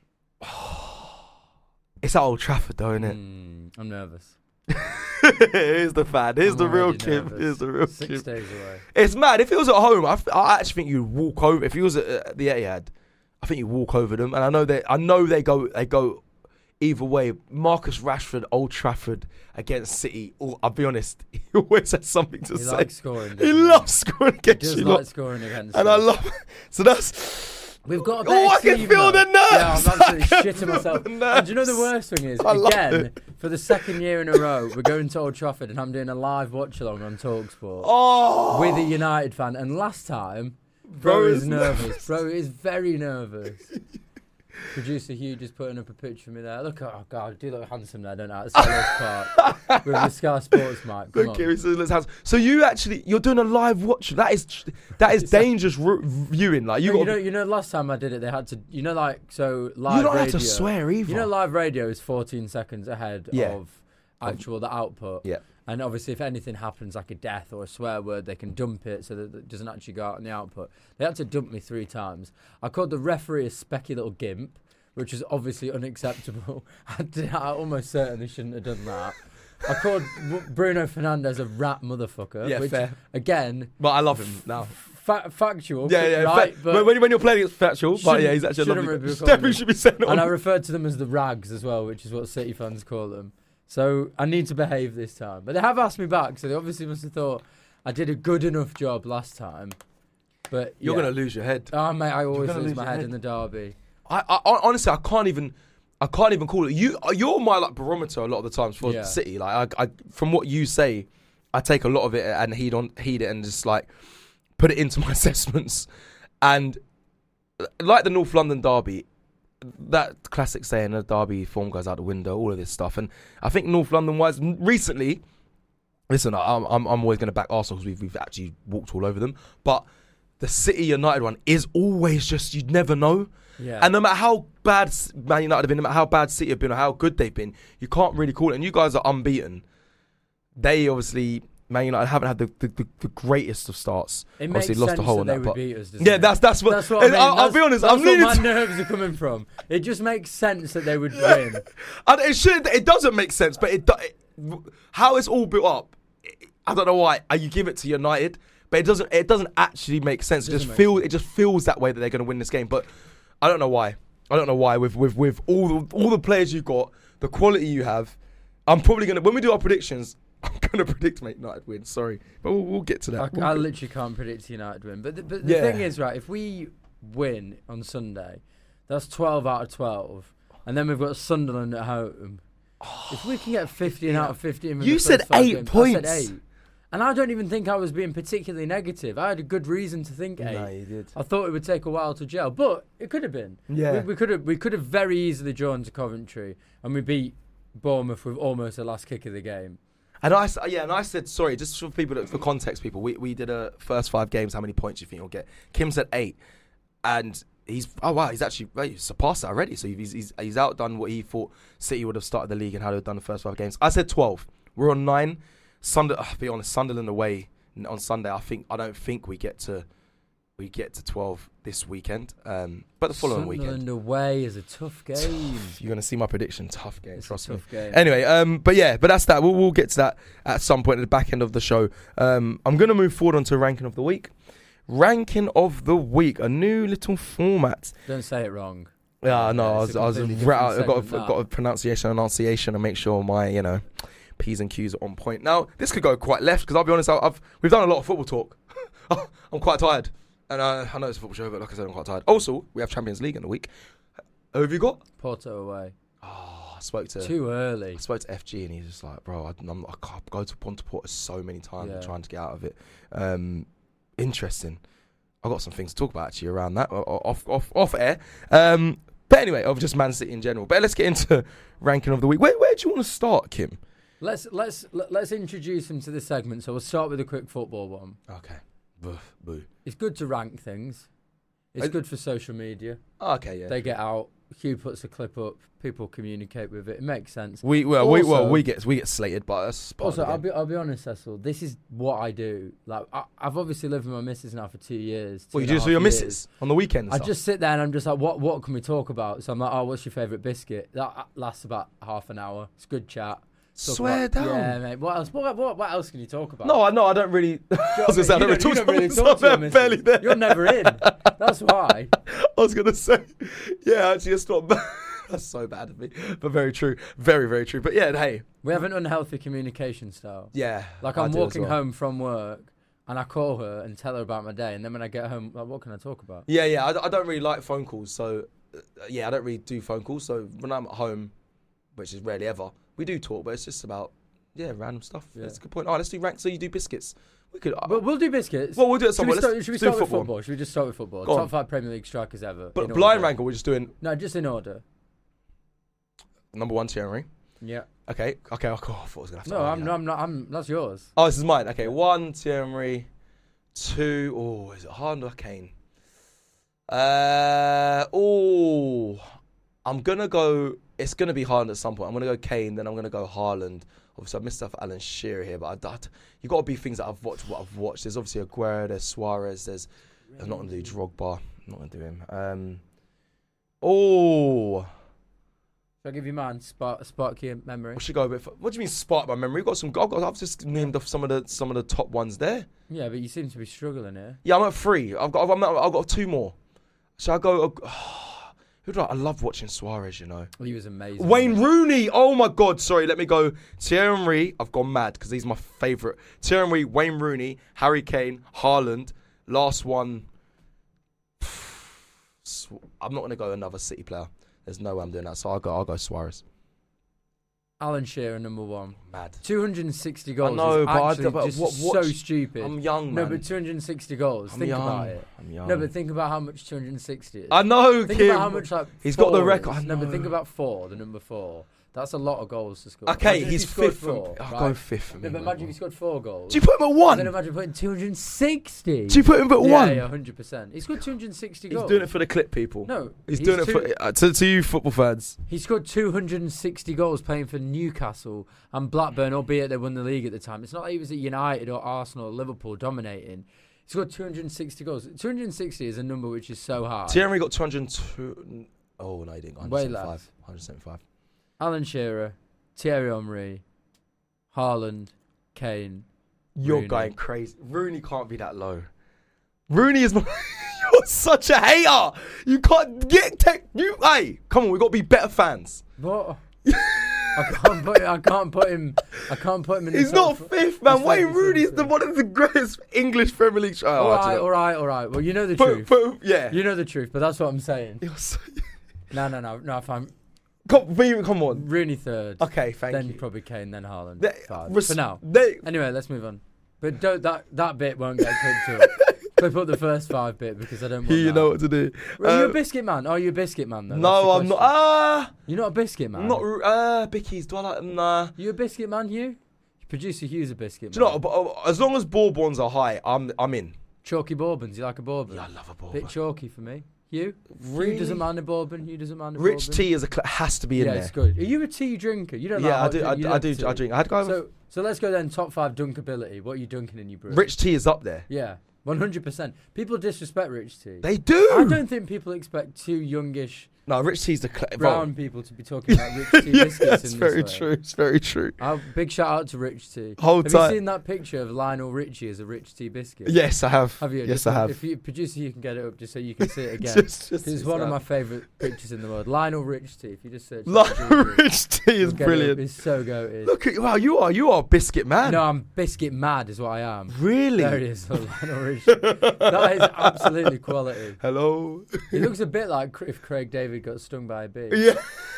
B: It's at Old Trafford, though, isn't it?
C: Mm, I'm nervous.
B: Here's the fan. Here's
C: I'm
B: the real
C: already
B: Kim.
C: nervous.
B: Here's the real
C: Six
B: Kim.
C: days away.
B: It's mad. If it was at home, I, f- I actually think you'd walk over. If it was at, at the Etihad, I think you walk over them. And I know they. I know they go. They go either way. Marcus Rashford, Old Trafford against City. Oh, I'll be honest. He always has something to
C: He
B: say.
C: likes scoring.
B: He
C: doesn't
B: loves scoring
C: He
B: against
C: does
B: you,
C: like
B: lot.
C: scoring against
B: and
C: us.
B: I love. So that's.
C: We've got a
B: Oh,
C: better
B: I can
C: team,
B: feel
C: though.
B: the nerves.
C: Yeah, I'm absolutely
B: I can
C: shitting
B: feel
C: myself.
B: the
C: And do you know the
B: nerves.
C: worst thing is,
B: I love
C: again,
B: it.
C: for the second year in a row, we're going to Old Trafford and I'm doing a live watch along on TalkSport
B: Oh,
C: with a United fan. And last time,
B: Bro
C: bro,
B: is
C: is nervous. Bro is very nervous. Producer Hugh just putting up a picture of me there. Look, oh god, I do look handsome there, don't I? At Selhurst Park with the Sky Sports mic. Come
B: Look
C: on.
B: here, he says, let's have- So you actually you're doing a live watch. That is that is dangerous ru- viewing. Like you
C: No, you
B: got
C: know, you know, last time I did it, they had to, you know, like so live.
B: you don't
C: radio,
B: have to swear either.
C: You know, live radio is fourteen seconds ahead
B: Yeah.
C: of actual the output.
B: Yeah.
C: And obviously, if anything happens, like a death or a swear word, they can dump it so that it doesn't actually go out in the output. They had to dump me three times. I called the referee a specky little gimp, which is obviously unacceptable. I, did, I almost certainly shouldn't have done that. I called W- Bruno Fernandes a rat motherfucker.
B: Yeah,
C: which,
B: fair.
C: Again,
B: But I love him now.
C: fa- factual.
B: Yeah, yeah.
C: Right,
B: fa-
C: but
B: when, when you're playing, it's factual. But
C: shouldn't-
B: yeah, he's actually a
C: shouldn't
B: lovely.
C: be called
B: Definitely
C: him.
B: should be sent on.
C: and I referred to them as the rags as well, which is what City fans call them. So I need to behave this time. But they have asked me back, so they obviously must have thought I did a good enough job last time. But
B: You're
C: yeah.
B: gonna lose your head.
C: Oh mate, I always
B: gonna
C: lose
B: lose
C: my
B: your
C: head
B: head.
C: in the derby.
B: I, I honestly, I can't even. I can't even call it. You, you're my like barometer a lot of the times for
C: Yeah.
B: City. Like, I, I, from what you say, I take a lot of it and heed on, heed it, and just like put it into my assessments. And like the North London derby, that classic saying, "The derby form goes out the window." All of this stuff, and I think North London wise recently. Listen, I'm, I'm, I'm always going to back Arsenal because we've, we've actually walked all over them, but the City United one is always just you'd never know.
C: Yeah.
B: And no matter how bad Man United have been, no matter how bad City have been or how good they've been, you can't really call it. And you guys are unbeaten. They obviously, Man United haven't had the, the, the, the greatest of starts.
C: It
B: obviously
C: makes
B: lost
C: sense
B: a hole
C: that
B: in
C: they
B: that.
C: would
B: But
C: beat us, doesn't
B: yeah,
C: it?
B: that's that's what.
C: That's what I mean.
B: I'll, I'll
C: That's-
B: be honest.
C: That's
B: I'm
C: where
B: leaning.
C: my
B: To,
C: nerves are coming from. It just makes sense that they would win.
B: and it should. It doesn't make sense, but it, do- it how it's all built up. I don't know why. Uh, You give it to United, but it doesn't. It doesn't actually make sense. It,
C: It
B: just
C: doesn't make
B: feel.
C: sense.
B: It just feels that way that they're going to win this game. But I don't know why. I don't know why. With with with all the, all the players you've got, the quality you have, I'm probably going to. When we do our predictions, I'm going to predict mate United win. Sorry, but we'll, we'll get to that.
C: I,
B: We'll
C: I
B: get-
C: literally can't predict United win. But the, but the
B: Yeah.
C: thing is, right, if we win on Sunday, that's twelve out of twelve. And then we've got Sunderland at home. If we can get fifteen out of fifteen... in
B: You
C: the
B: said
C: first five
B: eight
C: games-
B: points.
C: I said eight. And I don't even think I was being particularly negative. I had a good reason to think eight.
B: No, you did.
C: I thought it would take a while to gel, but it could have been.
B: Yeah.
C: We, we could have we could have very easily drawn to Coventry, and we beat Bournemouth with almost the last kick of the game.
B: And I s- yeah, and I said sorry, just for people that, for context, people. We we did a first five games. How many points do you think you'll get? Kim said eight, and he's oh wow, he's actually well, he's surpassed that already. So he's, he's he's outdone what he thought City would have started the league and how they've done the first five games. I said twelve. We're on nine. Sunder, I'll be honest, Sunderland away on Sunday. I think I don't think we get to we get to twelve this weekend. Um, but the following
C: Sunderland
B: weekend,
C: away is a tough game.
B: you're gonna see my prediction. Tough game,
C: It's
B: trust
C: a
B: me.
C: tough game.
B: Anyway, um, but yeah, but that's that. We'll, we'll get to that at some point at the back end of the show. Um, I'm going to move forward onto ranking of the week. Ranking of the week, a new little format.
C: Don't say it wrong.
B: Yeah, no,
C: Yeah,
B: I
C: it's
B: was,
C: a
B: I was,
C: completely
B: ra-
C: different
B: I got, a,
C: segment,
B: got a
C: that.
B: pronunciation, enunciation, and make sure my, you know, P's and Q's are on point. Now, this could go quite left because I'll be honest, I- I've we've done a lot of football talk. I'm quite tired, and uh, I know it's a football show, but like I said, I'm quite tired. Also, we have Champions League in the week. Who have you got?
C: Porto away.
B: Oh, I spoke to.
C: Too early.
B: I spoke to F G and he's just like, bro, I, I'm, I can't go to Ponte Porta so many times
C: Yeah.
B: and trying to get out of it. Um, interesting. I've got some things to talk about actually around that o- o- off off off air. Um, but anyway, of just Man City in general. But let's get into ranking of the week. Where where do you want to start, Kim?
C: Let's let's let- let's introduce him to the segment. So we'll start with a quick football one.
B: Okay. Boof, boo.
C: It's good to rank things. It's
B: I-
C: good for social media.
B: Okay, yeah.
C: They get out Hugh puts a clip up, people communicate with it. It makes sense.
B: We well, we well
C: Also-
B: we get we get slated, but that's part
C: Also,
B: of the
C: I'll
B: game.
C: be I'll be honest, Cecil. This is what I do. Like, I, I've obviously lived with my missus now for two years. two
B: What you
C: and
B: do
C: a
B: this
C: half
B: with your
C: years.
B: missus on the weekend? and
C: I
B: stuff?
C: just sit there and I'm just like, what what can we talk about? So I'm like, oh, what's your favourite biscuit? That lasts about half an hour. It's good chat. Talk
B: swear
C: about-
B: down.
C: Yeah, mate. What else? What, what, what else can you talk about?
B: No, I know. I don't really. I was gonna say I don't
C: You
B: really talk
C: you
B: to
C: don't really
B: my
C: talk to your
B: I'm
C: missus.
B: barely there.
C: You're never in. That's why.
B: I was gonna say, yeah, actually, it's not bad. That's so bad of me, but very true, very very true. But yeah, hey,
C: We have an unhealthy communication style.
B: yeah.
C: Like
B: I
C: I'm
B: do as
C: walking
B: well.
C: home from work and I call her and tell her about my day, and then when I get home, like, what can I talk about?
B: Yeah, yeah. I, I don't really like phone calls, so uh, yeah, I don't really do phone calls. So when I'm at home, which is rarely ever, we do talk, but it's just about yeah, random stuff.
C: Yeah.
B: That's a good point. Oh, let's do rank. So you do biscuits. We could. Uh,
C: But we'll do biscuits.
B: well, we'll do it
C: should we
B: somewhere.
C: start,
B: Let's
C: should we
B: do
C: start with
B: football.
C: football? Should we just start with football?
B: Go
C: Top
B: on.
C: five Premier League strikers ever.
B: But
C: in
B: blind
C: order.
B: rank, or we're just doing
C: No, just in order.
B: number one, Thierry Henry.
C: Yeah.
B: Okay, okay. Oh, God, I thought I was gonna have to.
C: No,
B: argue
C: I'm,
B: that.
C: no, I'm not. I'm. That's yours.
B: Oh, this is mine. Okay, one, Thierry Henry. Two, oh, is it Haaland or Kane? Uh, oh, I'm gonna go. It's gonna be Haaland at some point. I'm gonna go Kane, then I'm gonna go Haaland. Obviously, I missed stuff Alan Shearer here, but I, I, you got to be things that I've watched. What I've watched. There's obviously Aguero. There's Suarez. There's. I'm not gonna do Drogba. I'm not gonna do him. Um. Oh,
C: Shall I give you mine? Spark, spark your memory.
B: we should go a bit. What do you mean spark my memory? We've got some. I've, got, I've just named off some of the some of the top ones there.
C: Yeah, but you seem to be struggling here.
B: Yeah, I'm at three. I've got. I've, I've got two more. So I go. Oh, who do I? I love watching Suarez. You know.
C: He was amazing.
B: Wayne Rooney. Oh my God. Sorry. Let me go. Thierry Henry. I've gone mad because he's my favourite. Thierry Henry, Wayne Rooney, Harry Kane, Haaland. Last one. I'm not going to go another City player. There's no way I'm doing that. So I'll go. I'll go Suarez.
C: Alan Shearer, number one.
B: Mad.
C: two hundred sixty goals.
B: know,
C: is
B: but I-
C: actually
B: but
C: just
B: what-
C: so
B: what-
C: stupid.
B: I'm young, man.
C: No, but two hundred sixty goals.
B: I'm
C: think
B: young.
C: about it.
B: I'm young.
C: No, but think about how much two hundred sixty is.
B: I know,
C: Think
B: Kim.
C: about how much like
B: He's got the
C: four
B: record.
C: is.
B: I
C: No, but
B: know.
C: think about four, the number four. That's a lot of goals to score.
B: Okay,
C: Imagine if
B: he's
C: you scored
B: fifth. For,
C: Four,
B: I'll
C: right?
B: go fifth for me.
C: No, but imagine if you scored four goals.
B: Do you put him at one?
C: Then imagine putting two hundred sixty.
B: Do you put him at
C: yeah,
B: one?
C: Yeah, one hundred percent. He scored two hundred sixty
B: He's
C: goals.
B: doing it for the clip, people.
C: No,
B: He's, doing it
C: two-
B: for uh, to, to you football fans.
C: He scored two hundred sixty goals playing for Newcastle and Blackburn, albeit they won the league at the time. It's not like he was at United or Arsenal or Liverpool dominating. He scored two hundred sixty goals. two hundred sixty is a number which is so high.
B: Thierry got two hundred two. Oh no, he didn't. one
C: Way
B: seventy-five.
C: less.
B: one seventy-five.
C: Alan Shearer, Thierry Henry, Haaland, Kane.
B: You're
C: Rooney.
B: going crazy. Rooney can't be that low. Rooney is. You're such a hater. You can't get tech. You. Hey, come on. We got to be better fans.
C: What? I can't put. I can't put him. I can't put him in. The
B: He's
C: top
B: not
C: f-
B: fifth, man.
C: he's
B: Wayne
C: fifth,
B: Rooney
C: he's
B: is the
C: fifth.
B: one of the greatest English Premier League. Oh,
C: All
B: I
C: right,
B: don't know.
C: all right, all right. Well, you know the
B: But-
C: truth.
B: but- yeah.
C: You know the truth, but that's what I'm saying.
B: You're so-
C: No, no, no, no. If I'm
B: Come, be- come on.
C: Rooney third,
B: Okay, thank
C: then
B: you.
C: probably Kane, then Haaland.
B: They-
C: Five.
B: res-
C: For now.
B: they-
C: Anyway, let's move on. But don't that that bit won't get clipped up. Clip up the first five bit because I don't want
B: you
C: that.
B: know what to do.
C: Are you
B: Uh,
C: a biscuit man? Are you a biscuit man though? That's
B: no,
C: the
B: I'm not.
C: question.
B: Ah,
C: You're not a biscuit man.
B: I'm not. Uh, Bickies. Do I like them? Nah.
C: You a biscuit man, Hugh? Producer Hugh's a biscuit
B: Do you
C: man.
B: know? But, uh, as long as bourbons are high, I'm. I'm in.
C: Chalky bourbons. You like a bourbon?
B: Yeah, I love a bourbon.
C: Bit chalky for me. Hugh?
B: Really?
C: Hugh doesn't mind a bourbon. Hugh doesn't mind a
B: Rich
C: bourbon.
B: tea is a cl- has to be in
C: yeah,
B: there.
C: it's good. Are you a tea drinker? You don't like
B: Yeah, I
C: hot
B: do.
C: drink,
B: I,
C: you
B: I
C: love
B: do.
C: tea.
B: I drink. I had to go.
C: So, so let's go then. Top five dunkability. What are you dunking in your brew?
B: Rich tea is up there.
C: Yeah, one hundred percent. People disrespect rich tea.
B: They do.
C: I don't think people expect two youngish
B: No, rich tea's the cl-
C: brown people to be talking about rich tea
B: yeah,
C: biscuits
B: that's
C: in
B: very
C: this way.
B: true. It's very true.
C: Uh, big shout out to Rich Tea.
B: Hold
C: have
B: tight.
C: you seen that picture of Lionel Richie as a Rich Tea biscuit?
B: Yes, I have.
C: Have you?
B: Yes,
C: Just
B: I
C: one-
B: have.
C: If you producer, you can get it up just so you can see it again.
B: Just- just-
C: 'Cause it's
B: just
C: one of
B: that.
C: my favourite pictures in the world. Lionel Rich Tea. If you just search, that
B: Like,
C: on Google,
B: rich tea is
C: you'll get it up.
B: brilliant.
C: It's so goated.
B: Look at wow, you are you are a biscuit man.
C: No, I'm biscuit mad, is what I am.
B: Really?
C: There he is, Lionel Richie. That is absolutely quality.
B: Hello.
C: He looks a bit like cr- if Craig David got stung by a bee,
B: Yeah,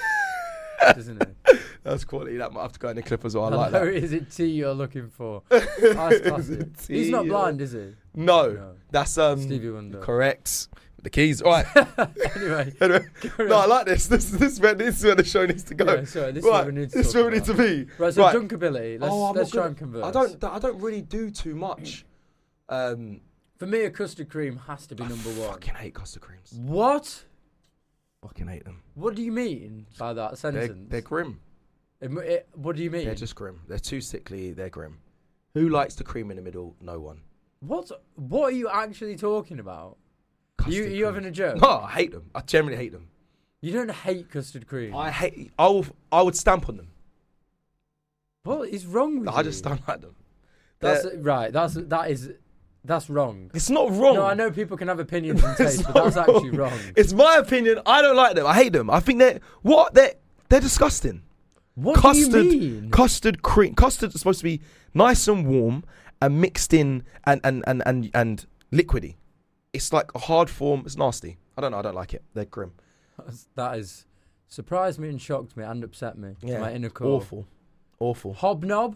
C: doesn't he?
B: that's quality. That might have to go in the clip as well. I like
C: Hello,
B: that.
C: is it tea you're looking for? That's classic.
B: Tea,
C: He's not
B: yeah.
C: blind, is he?
B: No,
C: No.
B: that's um
C: Stevie Wonder.
B: correct. The keys. All right.
C: Anyway.
B: Anyway,
C: carry
B: no, I
C: on.
B: like this. This this is where this is where the show needs to go.
C: Yeah, sorry, this is
B: right,
C: where we need to
B: this is
C: talk
B: where we need to
C: about.
B: be.
C: Right, so
B: Right.
C: dunkability. Let's,
B: Oh, I'm
C: let's
B: not
C: try
B: gonna-
C: and converse.
B: I don't. I don't really do too much. Um,
C: For me, a custard cream has to be
B: I
C: number one.
B: fucking hate custard creams.
C: What?
B: Fucking hate them.
C: What do you mean by that
B: They're,
C: sentence?
B: they're grim.
C: It, it, what do you mean?
B: They're just grim. They're too sickly. They're grim. Who likes the cream in the middle? No one.
C: What? What are you actually talking about?
B: Custard
C: you you
B: cream.
C: having a joke?
B: No, I hate them. I generally hate them.
C: You don't hate custard cream.
B: I hate. I will, I would stamp on them.
C: What is wrong with
B: I
C: you?
B: just don't like them.
C: That's
B: They're-
C: right. That's that is that's wrong.
B: It's not wrong.
C: No, I know people can have opinions and
B: It's
C: taste, but
B: not
C: that's
B: wrong.
C: actually wrong.
B: It's my opinion. I don't like them. I hate them. I think they're what they're they're disgusting.
C: What
B: custard,
C: do you mean?
B: Custard cream. Custard is supposed to be nice and warm and mixed in and and and and, and liquidy. It's like a hard form. It's nasty. I don't know. I don't like it. They're grim.
C: That is surprised me and shocked me and upset me. to
B: Yeah.
C: my inner core.
B: Awful. Awful.
C: Hobnob.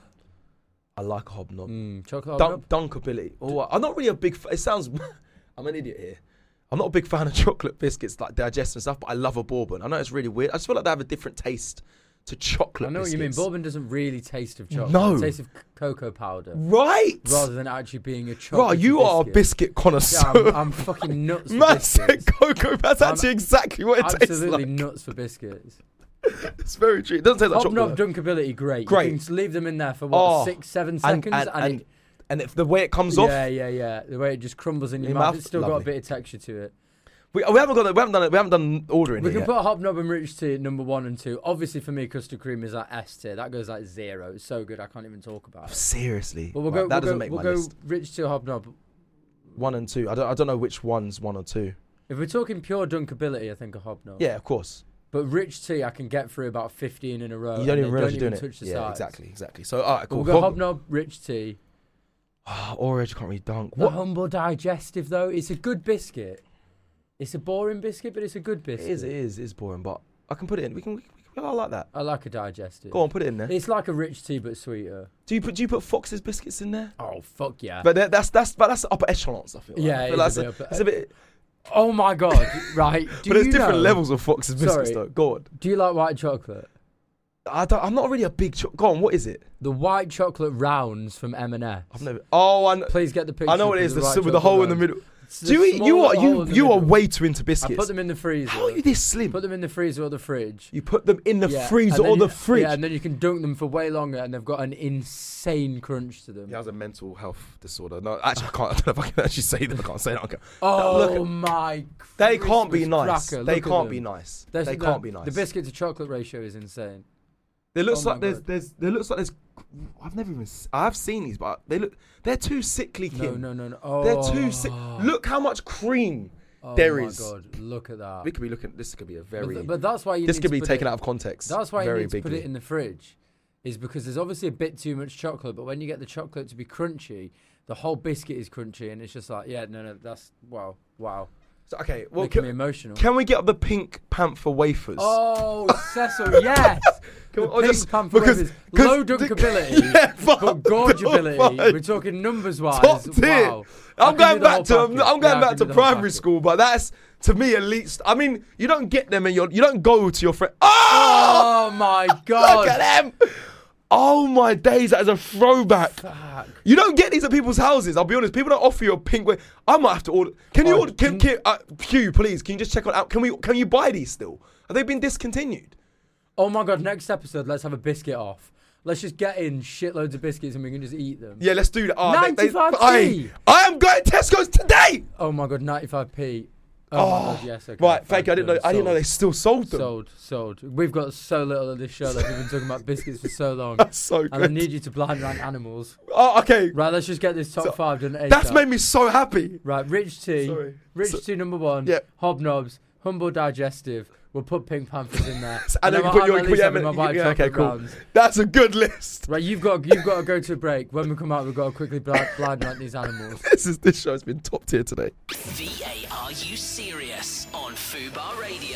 B: I like a hobnob.
C: Mm, chocolate
B: Dunk,
C: hobnob.
B: dunkability. Oh, I'm not really a big. F- it sounds. I'm an idiot here. I'm not a big fan of chocolate biscuits like digest and stuff, but I love a bourbon. I know it's really weird. I just feel like they have a different taste to chocolate.
C: I know
B: biscuits.
C: what you mean. Bourbon doesn't really taste of chocolate.
B: No.
C: It tastes of c- cocoa powder
B: Right.
C: rather than actually being a chocolate.
B: Right, you are a biscuit connoisseur.
C: Yeah, I'm, I'm fucking nuts for
B: Man said
C: biscuits.
B: cocoa. That's
C: I'm
B: actually exactly what it tastes
C: Absolutely
B: like.
C: nuts for biscuits.
B: It's very true. It doesn't taste like
C: Hobnob
B: chocolate.
C: dunkability, great.
B: Great.
C: You can leave them in there for what,
B: Oh,
C: six, seven
B: and
C: seconds,
B: and,
C: and,
B: and,
C: it,
B: and if the way it comes
C: yeah,
B: off,
C: yeah, yeah. The way it just crumbles in your
B: In
C: mouth,
B: mouth,
C: it's still got a
B: lovely.
C: bit of texture to it.
B: we, we haven't got. We haven't done it. We haven't done ordering
C: We
B: it
C: can
B: yet.
C: put Hobnob and Rich Tea at number one and two. Obviously, for me, custard cream is like S tier. That goes like zero. It's so good, I can't even talk about it.
B: Seriously,
C: But we'll
B: Right,
C: go.
B: that
C: we'll
B: doesn't
C: go,
B: make
C: we'll
B: my
C: go
B: list.
C: Rich Tea, Hobnob.
B: One and two. I don't. I don't know which one's one or two.
C: If we're talking pure dunkability, I think a Hobnob.
B: Yeah, of course.
C: But Rich Tea, I can get through about fifteen in a row.
B: You don't
C: and
B: even
C: they
B: realize you're
C: don't
B: doing
C: even
B: it.
C: touch the
B: Yeah,
C: sides.
B: exactly, exactly. So, all right,
C: But
B: cool.
C: we'll go
B: Hob-
C: Hobnob, Rich Tea.
B: Oh, orange can't really dunk.
C: The
B: What?
C: humble digestive though, it's a good biscuit. It's a boring biscuit, but it's a good
B: It
C: biscuit.
B: is. It is. It's boring, but I can put it in. We can. We can I like that.
C: I like a digestive.
B: Go on, put it in there.
C: It's like a Rich Tea but sweeter.
B: Do you put? Do you put Fox's biscuits in there?
C: Oh fuck yeah!
B: But that- that's that's but that's upper echelons. I feel. Like.
C: Yeah,
B: I
C: it
B: feel like
C: is a
B: that's
C: bit upper-
B: it's a bit.
C: Oh my god! Right? Do
B: but there's
C: you
B: different
C: know-
B: levels of Fox's biscuits,
C: Sorry.
B: though. Go on.
C: Do you like white chocolate?
B: I don't, I'm not really a big. Cho- Go on. What is it?
C: The white chocolate rounds from M and S.
B: I've never. Oh, I know,
C: Please get the picture.
B: I know what it
C: of
B: is. The,
C: white
B: s- with the
C: chocolate
B: hole in the
C: rounds.
B: middle.
C: It's the
B: Do you? eat-
C: small
B: You are
C: little hole
B: you
C: in the
B: you are
C: middle.
B: way too into
C: I
B: biscuits.
C: put them in the freezer.
B: How are you this slim?
C: Put them in the freezer or the fridge.
B: You put them in the
C: Yeah,
B: freezer
C: and then
B: or the
C: you-
B: fridge.
C: Yeah, and then you can dunk them for way longer, and they've got an insane crunch to them.
B: He has a mental health disorder. No, actually, I can't. I don't know if I can actually say that. I can't say that. Okay.
C: Oh
B: Look at-
C: my!
B: They can't be
C: Christmas
B: nice.
C: cracker,
B: They
C: look at
B: can't
C: them.
B: be nice.
C: There's
B: They
C: no-
B: can't be nice.
C: The biscuit to chocolate ratio is insane.
B: There looks
C: Oh
B: like
C: my
B: there's
C: God.
B: there's there looks like there's. I've never even. s- I've seen these, but they look. They're too sickly,
C: No,
B: Kim.
C: no, no, no. Oh,
B: They're too sick. Look how much cream
C: oh
B: there
C: my
B: is.
C: God, look at that.
B: We could be looking. This could be a
C: But,
B: very.
C: th- but that's why you.
B: this
C: need
B: could
C: to
B: be
C: put
B: taken
C: it,
B: out of context.
C: That's why
B: very
C: you need to put
B: bigly.
C: it in the fridge, is because there's obviously a bit too much chocolate. But when you get the chocolate to be crunchy, the whole biscuit is crunchy, and it's just like, yeah, no, no, that's wow, wow.
B: So, okay, well,
C: Making me
B: can,
C: emotional.
B: can we get up the pink panther wafers?
C: Oh, Cecil, yes.
B: Can we-
C: The
B: or
C: pink
B: just-
C: panther
B: because-
C: wafers.
B: because
C: Low
B: the-
C: dunkability,
B: Yeah,
C: but
B: fine,
C: gorgeability.
B: fine.
C: We're talking numbers wise.
B: Top tier.
C: Wow. I
B: I'm
C: can
B: going
C: do the
B: back
C: whole
B: to I'm,
C: packet.
B: I'm going
C: Yeah, I
B: back
C: can
B: to
C: do the whole
B: primary
C: packet.
B: school, but that's to me at least. I mean, you don't get them and you you don't go to your friend. Oh,
C: Oh my God.
B: look at them! Oh my days, that is a throwback.
C: Fuck.
B: You don't get these at people's houses. I'll be honest. People don't offer you a pink way. I might have to order. Can you
C: Oh,
B: order? Can,
C: can-
B: can, uh, Q, please? Can you just check on out? Can we? Can you buy these still? Have they been discontinued?
C: Oh my God, next episode, let's have a biscuit off. Let's just get in shitloads of biscuits and we can just eat them.
B: Yeah, let's do that. Oh, they- they-
C: ninety-five p.
B: I, I am going to Tesco's today.
C: Oh my God, ninety-five p. Oh,
B: Oh,
C: my God, yes. Okay,
B: Right,
C: fine,
B: thank you. I didn't know.
C: good,
B: I didn't know
C: sold.
B: they still sold them.
C: Sold, sold. We've got so little of this show that we've been talking about biscuits for so long.
B: That's so
C: And I
B: good.
C: need you to blind rank animals.
B: Oh, okay.
C: Right, let's just get this top
B: So,
C: five done.
B: That's
C: ASAP.
B: made me so happy.
C: Right, Rich Tea.
B: Sorry.
C: Rich
B: So-
C: Tea number one.
B: Yeah.
C: Hobnobs. Humble Digestive. We'll put Pink Panthers in there.
B: And then
C: then
B: you put
C: I'm
B: your
C: at least
B: yeah,
C: having my
B: yeah,
C: white
B: yeah, okay,
C: chocolate
B: cool.
C: rounds.
B: That's a good list.
C: Right, you've got you've got to go to a break. When we come out, we've got to quickly blind, blind rank these animals.
B: This is this show's been top tier today.
A: V A R U Serious on Fubar Radio.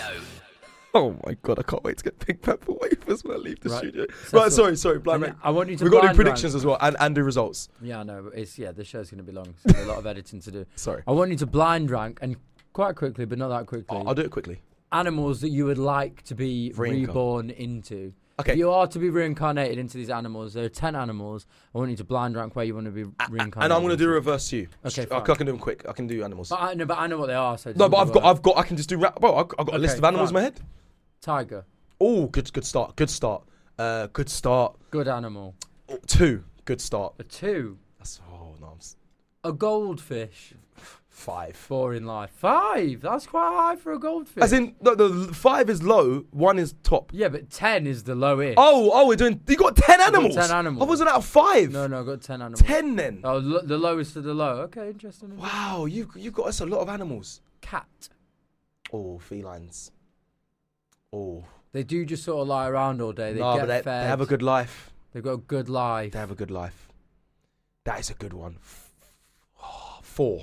B: Oh my god, I can't wait to get Pink Pepper wafers when I leave the
C: Right.
B: studio.
C: So-
B: right, sorry, sorry, blind
C: And
B: rank.
C: I want you to
B: We've got to do
C: blind
B: predictions
C: rank.
B: as well and, and do results.
C: Yeah, I know, but it's yeah, this show's going to be long. So there's a lot of editing to do.
B: Sorry.
C: I want you to blind rank and quite quickly, but not that quickly.
B: I'll, I'll do it quickly.
C: Animals that you would like to be
B: Reincarn.
C: reborn into.
B: Okay.
C: If you are to be reincarnated into these animals, there are ten animals. I want you to blind rank where you want to be reincarnated.
B: And I'm going to do
C: into.
B: reverse you.
C: Okay,
B: I,
C: fine.
B: I can do them quick. I can do animals.
C: But I, no, but I know what they are. So it
B: No,
C: doesn't
B: but I've
C: really
B: got,
C: work.
B: I've got, I can just do. Ra- well, I've, I've got a
C: Okay,
B: list of animals
C: fine.
B: in my head.
C: Tiger.
B: Oh, good, good start. Good start. Uh, good start.
C: Good animal.
B: Oh, two. Good start.
C: A two.
B: That's oh no, I'm s-
C: A goldfish.
B: five.
C: Boring life. Five. That's quite high for a goldfish.
B: As in, no, the five is low. One is top.
C: Yeah, but ten is the lowest.
B: Oh, oh, we're doing. You got ten
C: got
B: animals.
C: ten animals.
B: I wasn't out of five.
C: No, no, I got ten animals.
B: Ten then.
C: Oh, lo- the lowest of the low. Okay, interesting.
B: Wow, you you got us a lot of animals.
C: Cat.
B: Oh, felines. Oh,
C: They do just sort of lie around all day. They
B: no,
C: get
B: but they,
C: fed.
B: they have a good life.
C: They've got a good life.
B: They have a good life. That is a good one. F- oh, four.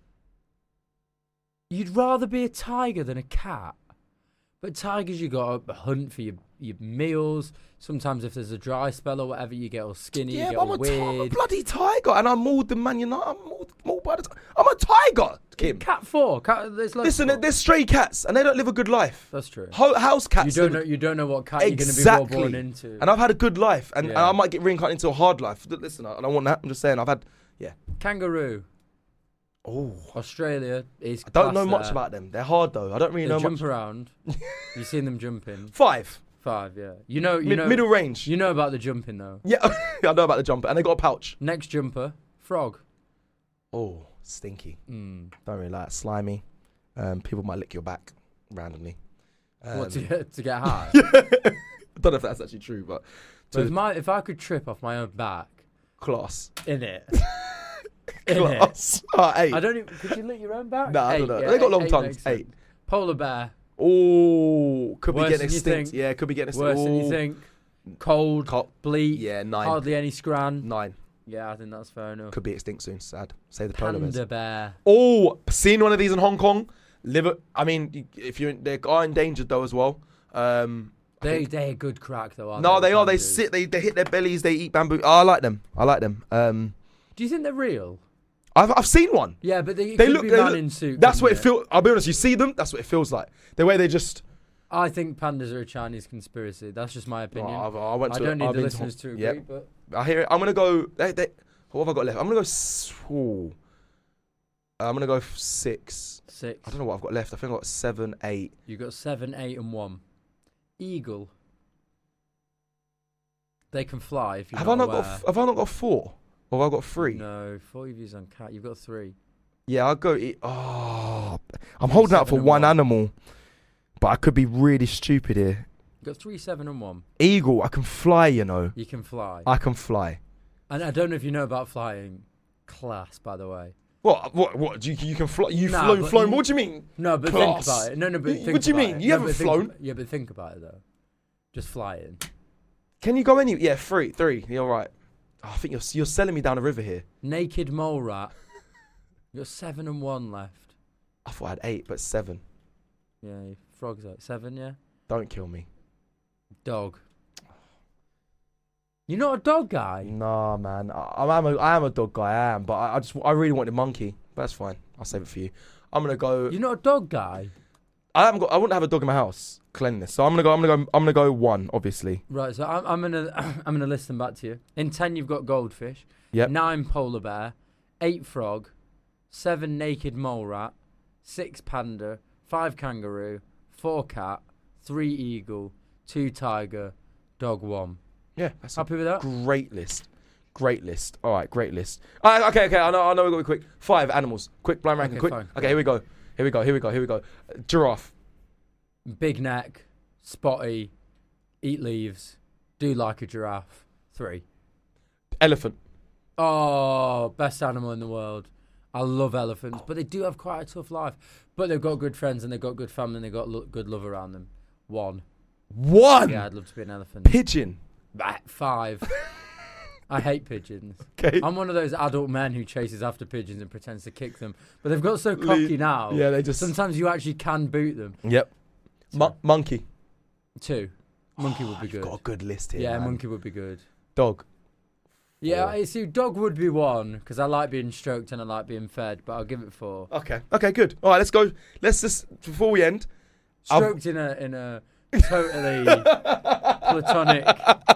C: You'd rather be a tiger than a cat. But tigers, you got to hunt for your, your meals. Sometimes if there's a dry spell or whatever, you get all skinny,
B: Yeah,
C: you get
B: but I'm
C: all
B: a, ti- I'm a
C: weird.
B: bloody tiger, and I'm more than Man United. I'm more, more by the time. I'm a tiger, Kim.
C: Cat four. Cat, there's loads
B: Listen,
C: of-
B: there's stray cats, and they don't live a good life.
C: That's true.
B: Ho- house
C: You
B: cats.
C: don't
B: live
C: know. You don't know what cat
B: exactly.
C: you're going to be born into.
B: And I've had a good life, and, and
C: Yeah.
B: I might get reincarnated into a hard life. L- Listen, I I don't want that. I'm just saying, I've had. Yeah.
C: Kangaroo.
B: Oh.
C: Australia is.
B: I don't know
C: class
B: much
C: there.
B: about them. They're hard though. I don't really
C: They
B: know
C: jump
B: much.
C: around. You've seen them jumping.
B: Five.
C: Five, yeah. You know, you
B: Mid-
C: know,
B: middle range.
C: you know about the jumping though.
B: Yeah, I know about the jumper, and they got a pouch.
C: Next jumper, frog.
B: Oh, stinky.
C: Mm.
B: Don't really like it. Slimy. Um, people might lick your back randomly. Um,
C: What to get to get high?
B: I don't know if that's actually true, but
C: But if my if I could trip off my own back
B: class.
C: in it, in it,
B: Class. Oh, eight.
C: I don't even. Could you lick your own back?
B: Nah, I
C: Eight,
B: don't know.
C: yeah,
B: They got
C: eight-
B: long
C: eight
B: tongues.
C: makes sense.
B: Eight.
C: Polar bear.
B: Oh, could
C: Worse
B: be getting
C: than you
B: extinct.
C: think.
B: Yeah, could be getting extinct.
C: Worse than you
B: Ooh.
C: think. Cold,
B: Co-
C: bleak,
B: Yeah, nine.
C: hardly any scran.
B: Nine.
C: Yeah, I think that's fair enough.
B: Could be extinct soon. Sad. Say the polar bears.
C: Panda bear.
B: Oh, seen one of these in Hong Kong. Live. I mean, if you're they are endangered though as well. Um, I
C: They
B: think-
C: they a good crack though. Aren't
B: no,
C: they,
B: they are. They
C: pandas?
B: sit. They they hit their bellies. They eat bamboo. Oh, I like them. I like them. Um,
C: Do you think they're real?
B: I've I've seen one.
C: Yeah, but they,
B: They
C: could
B: look.
C: be
B: They
C: man
B: look
C: in suit.
B: that's what it
C: couldn't
B: feels. I'll be honest. You see them. That's what it feels like. The way they just.
C: I think pandas are a Chinese conspiracy. That's just my
B: Oh,
C: opinion.
B: I've- I went
C: I
B: to.
C: don't need
B: I've
C: the
B: been to
C: listeners to
B: Hong-
C: agree,
B: Yep.
C: but
B: I hear it. I'm gonna go. They, they, what have I got left? I'm gonna go. s- Ooh. I'm gonna go f- six.
C: six.
B: I don't know what I've got left. I think I've got seven, eight.
C: You got seven, eight, and one. Eagle. They can fly if you're
B: Have
C: not
B: I not
C: aware.
B: got? f- Have I not got four? Or have I got three?
C: No, four views on cat. You've got three.
B: Yeah, I'll go. Eat. Oh, I'm holding out for
C: Seven and
B: one,
C: one.
B: animal, but I could be really stupid here.
C: You've got three, seven, and one.
B: Eagle. I can fly. You know.
C: You can fly.
B: I can fly.
C: and I don't know if you know about flying. Class, by the way.
B: What? What? What? You, you can fly. You've
C: Nah,
B: flown.
C: but
B: Flown.
C: you-
B: What do you mean?
C: No, but
B: Class.
C: think about it. No, no, but
B: Y-
C: think
B: what do you
C: about
B: mean?
C: it.
B: You
C: No,
B: haven't
C: but think
B: flown.
C: ab- yeah, but think about it though. Just flying.
B: Can you go any? Yeah, three. Three. You're right. Oh, I think you're you're selling me down a river here.
C: Naked mole rat. You got seven and one left.
B: I thought I had eight, but seven.
C: Yeah, frogs like seven. Yeah.
B: Don't kill me.
C: Dog. You're not a dog guy.
B: Nah, man. I, I am a I am a dog guy. I am, but I, I just I really wanted monkey. But that's fine. I'll save it for you. I'm gonna go.
C: You're not a dog guy.
B: I haven't got. I wouldn't have a dog in my house. Cleanliness. So I'm gonna go. I'm gonna go. I'm gonna go one. Obviously.
C: Right. So I'm, I'm gonna I'm gonna list them back to you. In ten, you've got goldfish.
B: Yep.
C: Nine polar bear. Eight frog. Seven naked mole rat. Six panda. Five kangaroo. Four cat. Three eagle. Two tiger. Dog one.
B: Yeah. That's a
C: Happy with that?
B: great list. Great list. All right. Great list. All right, okay. Okay. I know. I know. We got to be quick. Five animals. Quick. Blind ranking.
C: Okay,
B: quick.
C: fine.
B: Okay. Here we go. Here we go. Here we go. Here we go. Uh, giraffe.
C: Big neck. Spotty. Eat leaves. Do like a giraffe. Three.
B: Elephant.
C: Oh, best animal in the world. I love elephants, but they do have quite a tough life. But they've got good friends and they've got good family and they've got lo- good love around them. One.
B: One.
C: Yeah, I'd love to be an elephant.
B: Pigeon.
C: Bah, Five. I hate pigeons.
B: Okay.
C: I'm one of those adult men who chases after pigeons and pretends to kick them. But they've got so cocky now.
B: Yeah. They just.
C: Sometimes you actually can boot them.
B: Yep. Mo- monkey.
C: Two. Monkey would be
B: You've
C: good.
B: got a good list here.
C: Yeah,
B: man.
C: monkey would be good.
B: Dog.
C: Yeah,
B: Four.
C: I see. Dog would be one because I like being stroked and I like being fed, but I'll give it four.
B: Okay. Okay. Good. All right. Let's go. Let's just before we end. I've-
C: Stroked in a in a totally platonic,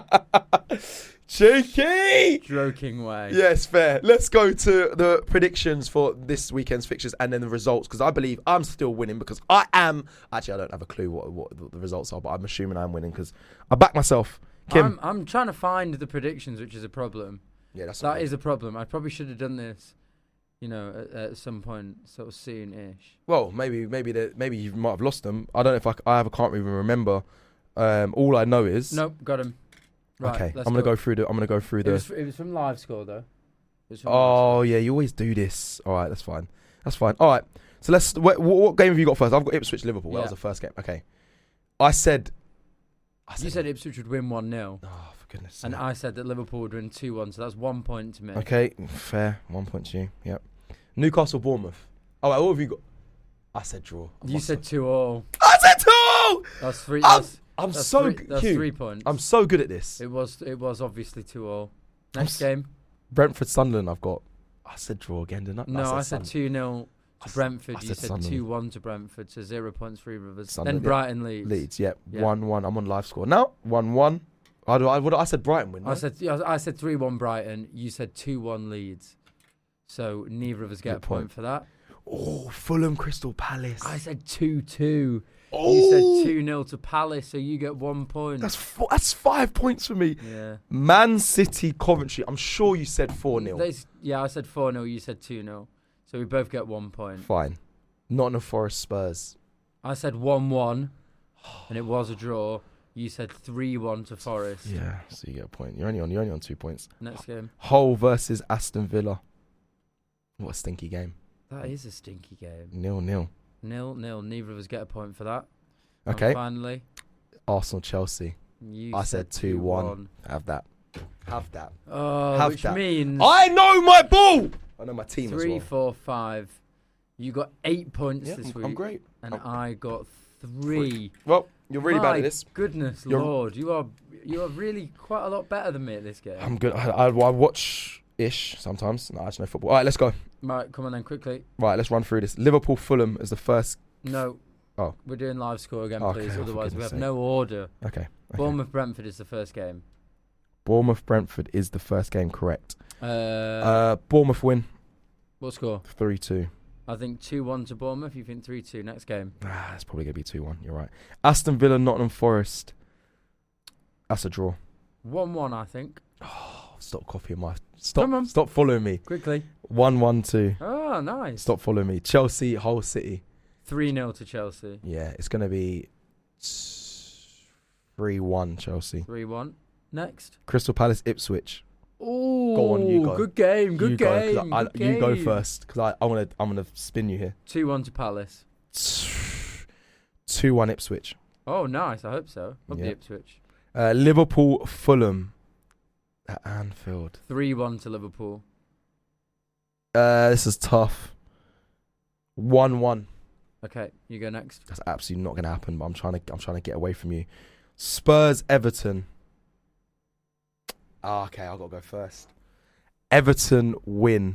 B: cheeky,
C: joking way.
B: Yes, fair. Let's go to the predictions for this weekend's fixtures and then the results, because I believe I'm still winning because I am. Actually, I don't have a clue what, what the results are, but I'm assuming I'm winning because I back myself. Kim,
C: I'm, I'm trying to find the predictions, which is a problem.
B: Yeah, that's
C: that is a problem. I probably should have done this, you know, at, at some point, sort of soon-ish.
B: Well, maybe, maybe, the, maybe you might have lost them. I don't know if I, I have, can't even remember. Um, all I know is.
C: Nope, got him. Right,
B: okay, I'm gonna go. go through the. I'm gonna go through the.
C: It was, it was from live score though. It was from
B: oh yeah, you always do this. All right, that's fine. That's fine. All right, so let's. What, what game have you got first? I've got Ipswich Liverpool. Yeah. That was the first game. Okay, I said.
C: I said you said Ipswich would win one nil.
B: Oh, for goodness sake.
C: And I said that Liverpool would win two one, so that's one point to me.
B: Okay, fair. One point to you. Yep. Newcastle Bournemouth. Oh, right, what have you got? I said draw.
C: You said two all.
B: I said two all.
C: That's three.
B: I'm,
C: that's,
B: I'm
C: that's
B: so
C: three, That's
B: cute.
C: three points.
B: I'm so good at this.
C: It was. It was obviously two all. Next game.
B: Brentford Sunderland. I've got. I said draw again, didn't I?
C: No,
B: I
C: I
B: said
C: two nil to Brentford.
B: I
C: You
B: said
C: said two one to Brentford. So zero points, three Rivers.
B: Sunderland,
C: then Brighton Leeds.
B: Leeds. Yep. Yeah. One one. I'm on live score now. One one. I do. I, what, I said Brighton win. No?
C: I said. I said three one Brighton. You said two one Leeds. So neither of us get
B: Good
C: a point.
B: point
C: for that.
B: Oh, Fulham Crystal Palace.
C: I said two two.
B: Oh.
C: You said two nil to Palace, so you get one point.
B: That's four, that's five points for me.
C: Yeah.
B: Man City Coventry. I'm sure you said four nil.
C: Yeah, I said four nil. You said two nil. So we both get one point.
B: Fine. Nottingham Forest Spurs.
C: I said one one, and it was a draw. You said three one to Forest.
B: Yeah, so you get a point. You're only on. You're only on two points.
C: Next game.
B: Hull versus Aston Villa. What a stinky game.
C: That is a stinky game.
B: Nil nil.
C: Nil nil. Neither of us get a point for that.
B: Okay.
C: And finally,
B: Arsenal Chelsea.
C: You
B: I
C: said
B: said two one. Have that. Have that.
C: Oh,
B: Have
C: which
B: that.
C: means
B: I know my ball. I know my team
C: three,
B: as well.
C: four, five. You got eight points
B: Yeah,
C: this
B: I'm,
C: week.
B: I'm great.
C: And
B: I'm
C: I got three.
B: Well, you're really
C: My
B: bad at this.
C: Goodness
B: You're-
C: Lord, you are you are really quite a lot better than me at this game.
B: I'm good. I, I, I watch ish sometimes. No, I just know football. All right, let's go.
C: Right, come on then, quickly.
B: Right, let's run through this. Liverpool Fulham is the first.
C: No.
B: Oh.
C: We're doing live score again,
B: Okay,
C: please.
B: oh, for
C: Otherwise, we
B: goodness
C: have
B: sake.
C: no order.
B: Okay. okay.
C: Bournemouth Brentford is the first game.
B: Bournemouth Brentford is the first game. Correct.
C: Uh,
B: Uh, Bournemouth win
C: what score?
B: three two.
C: I think two one to Bournemouth. You think three two. Next game.
B: Ah, that's probably gonna be two one. You're right. Aston Villa Nottingham Forest. That's a draw.
C: one one, I think.
B: Oh, stop copying my. Stop.
C: Come on.
B: Stop following me.
C: Quickly.
B: One one two.
C: Oh, nice.
B: Stop following me. Chelsea Hull City.
C: three nil to Chelsea.
B: Yeah, it's gonna be three one Chelsea.
C: three one. Next.
B: Crystal Palace Ipswich.
C: Oh,
B: Go on, you go.
C: Good game, good
B: you go, 'cause
C: game.
B: I,
C: good
B: you go
C: game.
B: first because I, I want to. I'm gonna spin you here.
C: two one to Palace.
B: Two one Ipswich.
C: Oh, nice. I hope so. Hope
B: Yeah.
C: the Ipswich.
B: Uh, Liverpool Fulham at Anfield.
C: three one to Liverpool.
B: Uh, this is tough. One one.
C: Okay, you go next.
B: That's absolutely not gonna happen. But I'm trying to. I'm trying to get away from you. Spurs Everton. Ah, okay, I've got to go first. Everton win.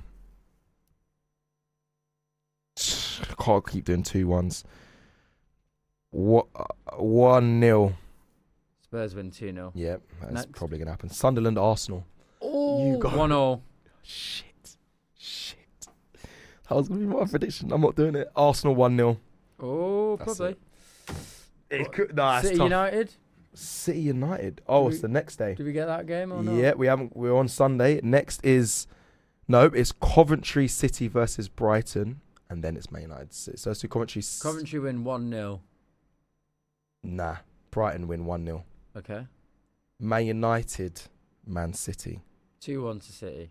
B: Can't keep doing two ones. What? One nil.
C: Spurs win two nil.
B: Yep, that's
C: Next.
B: probably gonna happen. Sunderland Arsenal.
C: Oh,
B: You go.
C: one all.
B: Shit. Shit. That was gonna be my prediction. I'm not doing it. Arsenal one nil.
C: Oh,
B: That's
C: probably.
B: It could. Nah, it's
C: City
B: tough.
C: United.
B: City United. Oh,
C: Do
B: it's
C: we-
B: the next day.
C: Did we get that game or not?
B: Yeah, we haven't. We're on Sunday. Next is no, it's Coventry City versus Brighton, and then it's Man United. So it's to Coventry. s-
C: Coventry win one nil.
B: Nah, Brighton win one nil.
C: Okay.
B: Man United, Man City.
C: two one to City.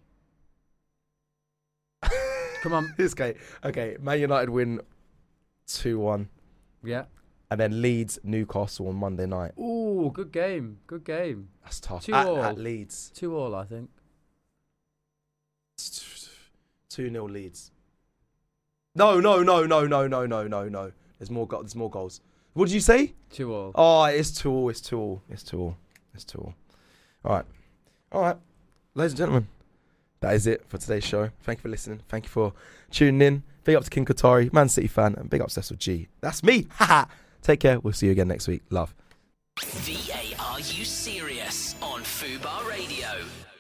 C: Come on.
B: This guy. Okay, Man United win two one,
C: Yeah.
B: and then Leeds Newcastle on Monday night.
C: Ooh, good game. Good game.
B: That's tough.
C: Two
B: At,
C: all.
B: at Leeds,
C: two all, I think.
B: two nil Leeds. No, no, no, no, no, no, no, no, no. There's more. Go- there's more goals. What did you say?
C: two all.
B: Oh, it's two all. It's two all. It's two all. It's two all. All right. All right. Ladies and gentlemen, that is it for today's show. Thank you for listening. Thank you for tuning in. Big up to King Qatari, Man City fan, and big up to Cecil G. That's me. Haha. Take care. We'll see you again next week. Love.
A: V A R U Serious on Fubar Radio.